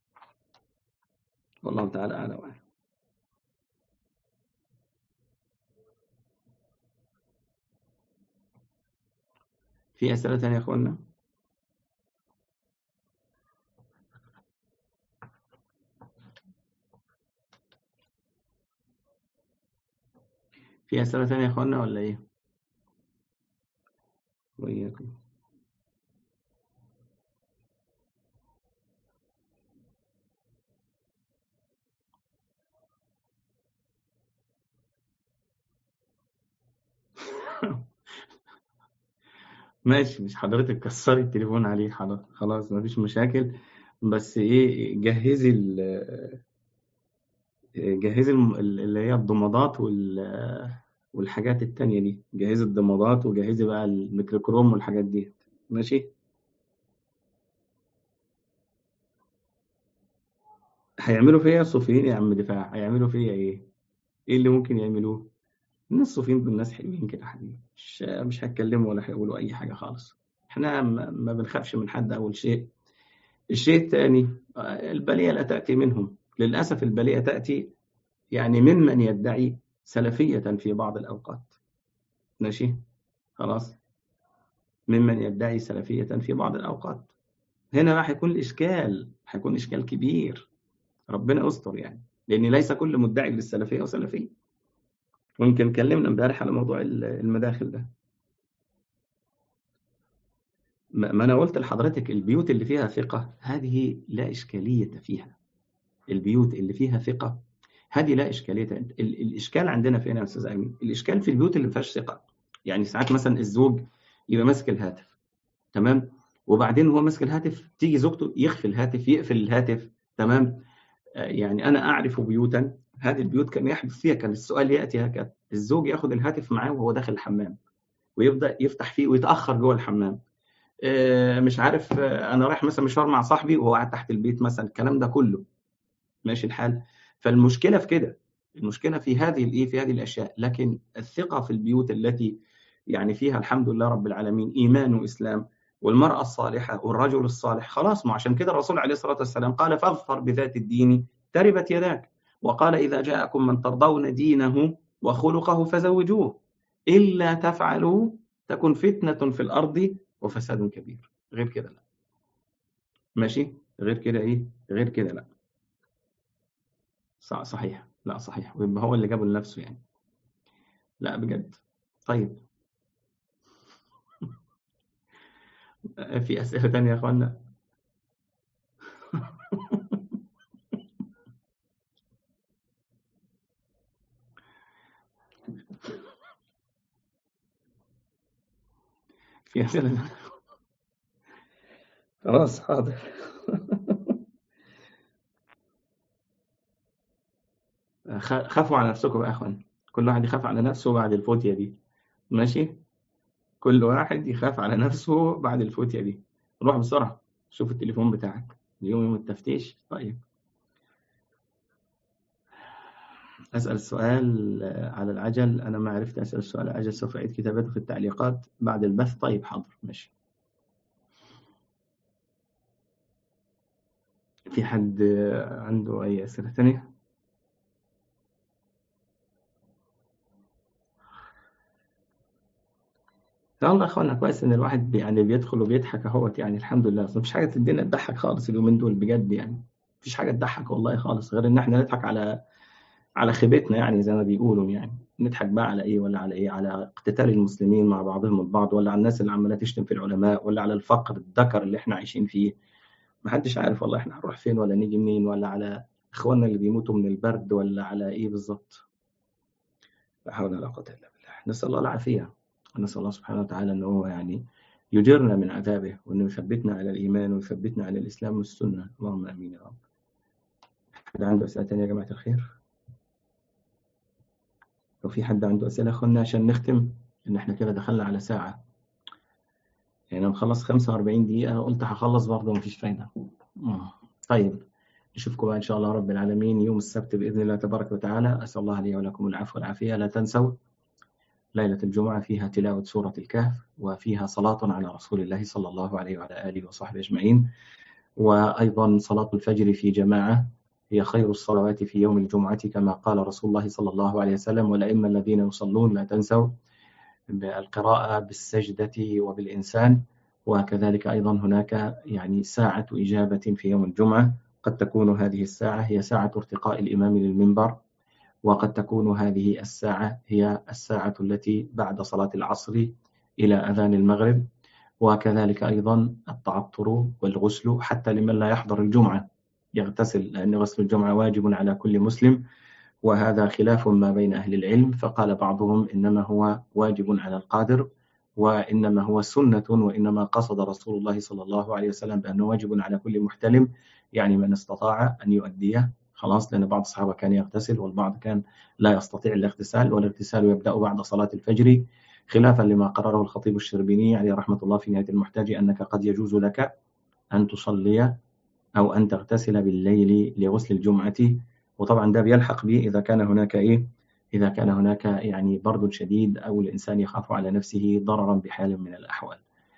A: والله تعالى اعلى واعلم. في اسئله ثانيه يا اخوانا؟ في اسئله ثانيه يا اخوانا ولا ايه؟ وإياكم. ماشي، مش حضرتك كسري التليفون عليه، خلاص خلاص مفيش مشاكل. بس ايه، جهزي ال جهزي الم- اللي هي الضمادات وال والحاجات التانية دي. جهزي الضمادات وجهزي بقى الميكروكروم والحاجات دي. ماشي. هيعملوا فيا صوفيين يا عم دفاع، هيعملوا فيا ايه؟ ايه اللي ممكن يعملوه؟ الناس الصوفيين دول ناس حلوين كده حبيبي، مش مش هيتكلموا ولا هيقولوا اي حاجة خالص. احنا ما ما بنخافش من حد، اول شيء. الشيء الثاني، آه، البلية لا تأتي منهم للأسف. البلية تأتي يعني ممن يدعي سلفية في بعض الأوقات. ماشي، خلاص، ممن يدعي سلفية في بعض الأوقات. هنا بقى هيكون الإشكال، هيكون إشكال كبير. ربنا يستر يعني، لأن ليس كل مدعي للسلفية وسلفي. ممكن اتكلمنا امبارح على موضوع المداخل ده. ما ما أنا قلت لحضرتك البيوت اللي فيها ثقة هذه لا إشكالية فيها. البيوت اللي فيها ثقة هذه لا إشكالية. ال- الإشكال عندنا فين يا أستاذ أمين؟ الإشكال في البيوت اللي ما فيهاش ثقة. يعني ساعات مثلا الزوج يبقى ماسك الهاتف، تمام، وبعدين هو ماسك الهاتف تيجي زوجته يخفي الهاتف، يقفل الهاتف. تمام. آه، يعني أنا أعرف بيوتا، هذه البيوت كان يحدث فيها، كان السؤال يأتي هكذا: الزوج ياخذ الهاتف معاه وهو داخل الحمام، ويبدأ يفتح فيه ويتأخر جوه الحمام. آه، مش عارف، آه، أنا رايح مثلا مشوار مع صاحبي وهو قاعد تحت البيت مثلا، الكلام ده كله. ماشي الحال. فالمشكلة في كده، المشكلة في هذه الإيه في هذه الأشياء. لكن الثقة في البيوت التي يعني فيها الحمد لله رب العالمين إيمان وإسلام، والمرأة الصالحة والرجل الصالح، خلاص. ما عشان كده الرسول عليه الصلاة والسلام قال: فاظفر بذات الدين تربت يداك. وقال: إذا جاءكم من ترضون دينه وخلقه فزوجوه، إلا تفعلوا تكن فتنة في الأرض وفساد كبير. غير كده لا. ماشي، غير كده إيه غير كده لا. صح- صحيح، لا صحيح، ويبقى هو اللي جابه لنفسه يعني. لا بجد. طيب. في أسئلة تانية يا أخوانا؟ في أسئلة تانية؟ خلاص حاضر. خ- خافوا على نفسكم بقى يا أخوانا، كل واحد يخاف على نفسه بعد الفوتية دي. ماشي، كل واحد يخاف على نفسه بعد الفوتية دي. روح بسرعة شوف التليفون بتاعك، اليوم يوم التفتيش. طيب أسأل السؤال آه، على العجل. أنا ما عرفت أسأل السؤال على العجل، سوف أعيد كتابته في التعليقات بعد البث. طيب حاضر ماشي. في حد آه، عنده أي أسئلة تانية؟ لا والله يا أخوانا كويس إن الواحد بي- يعني بيدخل وبيضحك أهوت، يعني الحمد لله. أصل مفيش حاجة في الدنيا تضحك خالص اليومين دول بجد، يعني مفيش حاجة تضحك والله خالص، غير إن إحنا نضحك على على خيبتنا، يعني زي ما بيقولوا. يعني نضحك بقى على إيه ولا على إيه؟ على اقتتال المسلمين مع بعضهم البعض، ولا على الناس اللي عمالة تشتم في العلماء، ولا على الفقر الدكر اللي إحنا عايشين فيه. محدش عارف والله إحنا هنروح فين ولا نيجي منين، ولا على إخواننا اللي بيموتوا من البرد، ولا على إيه بالظبط. لا حول ولا قوة إلا بالله. نسأل الله العافية، ونسأل الله سبحانه وتعالى أن هو يعني يجرنا من عذابه، وأنه يثبتنا على الإيمان ويثبتنا على الإسلام والسنة. اللهم آمين يا رب. حد عنده أسئلة تانية يا جماعة الخير؟ لو في حد عنده أسئلة أخونا عشان نختم، إن إحنا كده دخلنا على ساعة، يعني أنا مخلص خمسة وأربعين دقيقة، قلت هخلص برضه مفيش فايدة. آه. طيب نشوفكم بقى إن شاء الله رب العالمين يوم السبت بإذن الله تبارك وتعالى. أسأل الله لي ولكم العفو والعافية. لا تنسوا ليلة الجمعة فيها تلاوة سورة الكهف، وفيها صلاة على رسول الله صلى الله عليه وعلى آله وصحبه أجمعين، وأيضا صلاة الفجر في جماعة هي خير الصلوات في يوم الجمعة، كما قال رسول الله صلى الله عليه وسلم: والأئمة الذين يصلون لا تنسوا القراءة بالسجدة وبالإنسان. وكذلك أيضا هناك يعني ساعة إجابة في يوم الجمعة، قد تكون هذه الساعة هي ساعة ارتقاء الإمام للمنبر، وقد تكون هذه الساعة هي الساعة التي بعد صلاة العصر إلى أذان المغرب. وكذلك أيضا التعطر والغسل حتى لمن لا يحضر الجمعة يغتسل، لأن غسل الجمعة واجب على كل مسلم، وهذا خلاف ما بين أهل العلم. فقال بعضهم إنما هو واجب على القادر، وإنما هو سنة، وإنما قصد رسول الله صلى الله عليه وسلم بأنه واجب على كل محتلم، يعني من استطاع أن يؤديه خلاص. لأن بعض الصحابة كان يغتسل والبعض كان لا يستطيع الاغتسال، والاغتسال يبدأ بعد صلاة الفجر، خلافا لما قرره الخطيب الشربيني عليه رحمة الله في نهاية المحتاج، أنك قد يجوز لك أن تصلي أو أن تغتسل بالليل لغسل الجمعة. وطبعا ده بيلحق به إذا كان هناك إيه إذا كان هناك يعني برد شديد، أو الإنسان يخاف على نفسه ضررا بحال من الأحوال.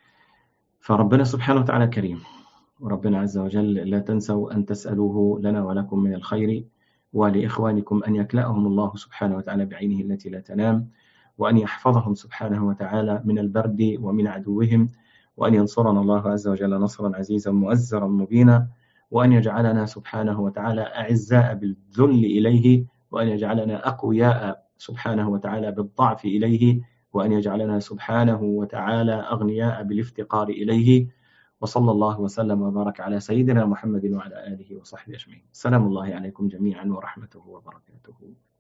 A: فربنا سبحانه وتعالى كريم، وربنا عز وجل لا تنسوا أن تسألوه لنا ولكم من الخير، ولإخوانكم أن يكلأهم الله سبحانه وتعالى بعينه التي لا تنام، وأن يحفظهم سبحانه وتعالى من البرد ومن عدوهم، وأن ينصرنا الله عز وجل نصرا عزيزا مؤزرا مبينا، وأن يجعلنا سبحانه وتعالى أعزاء بالذل إليه، وأن يجعلنا أقوياء سبحانه وتعالى بالضعف إليه، وأن يجعلنا سبحانه وتعالى أغنياء بالافتقار إليه. وصلى الله وسلم وبارك على سيدنا محمد وعلى آله وصحبه أجمعين. سلام الله عليكم جميعا ورحمته وبركاته.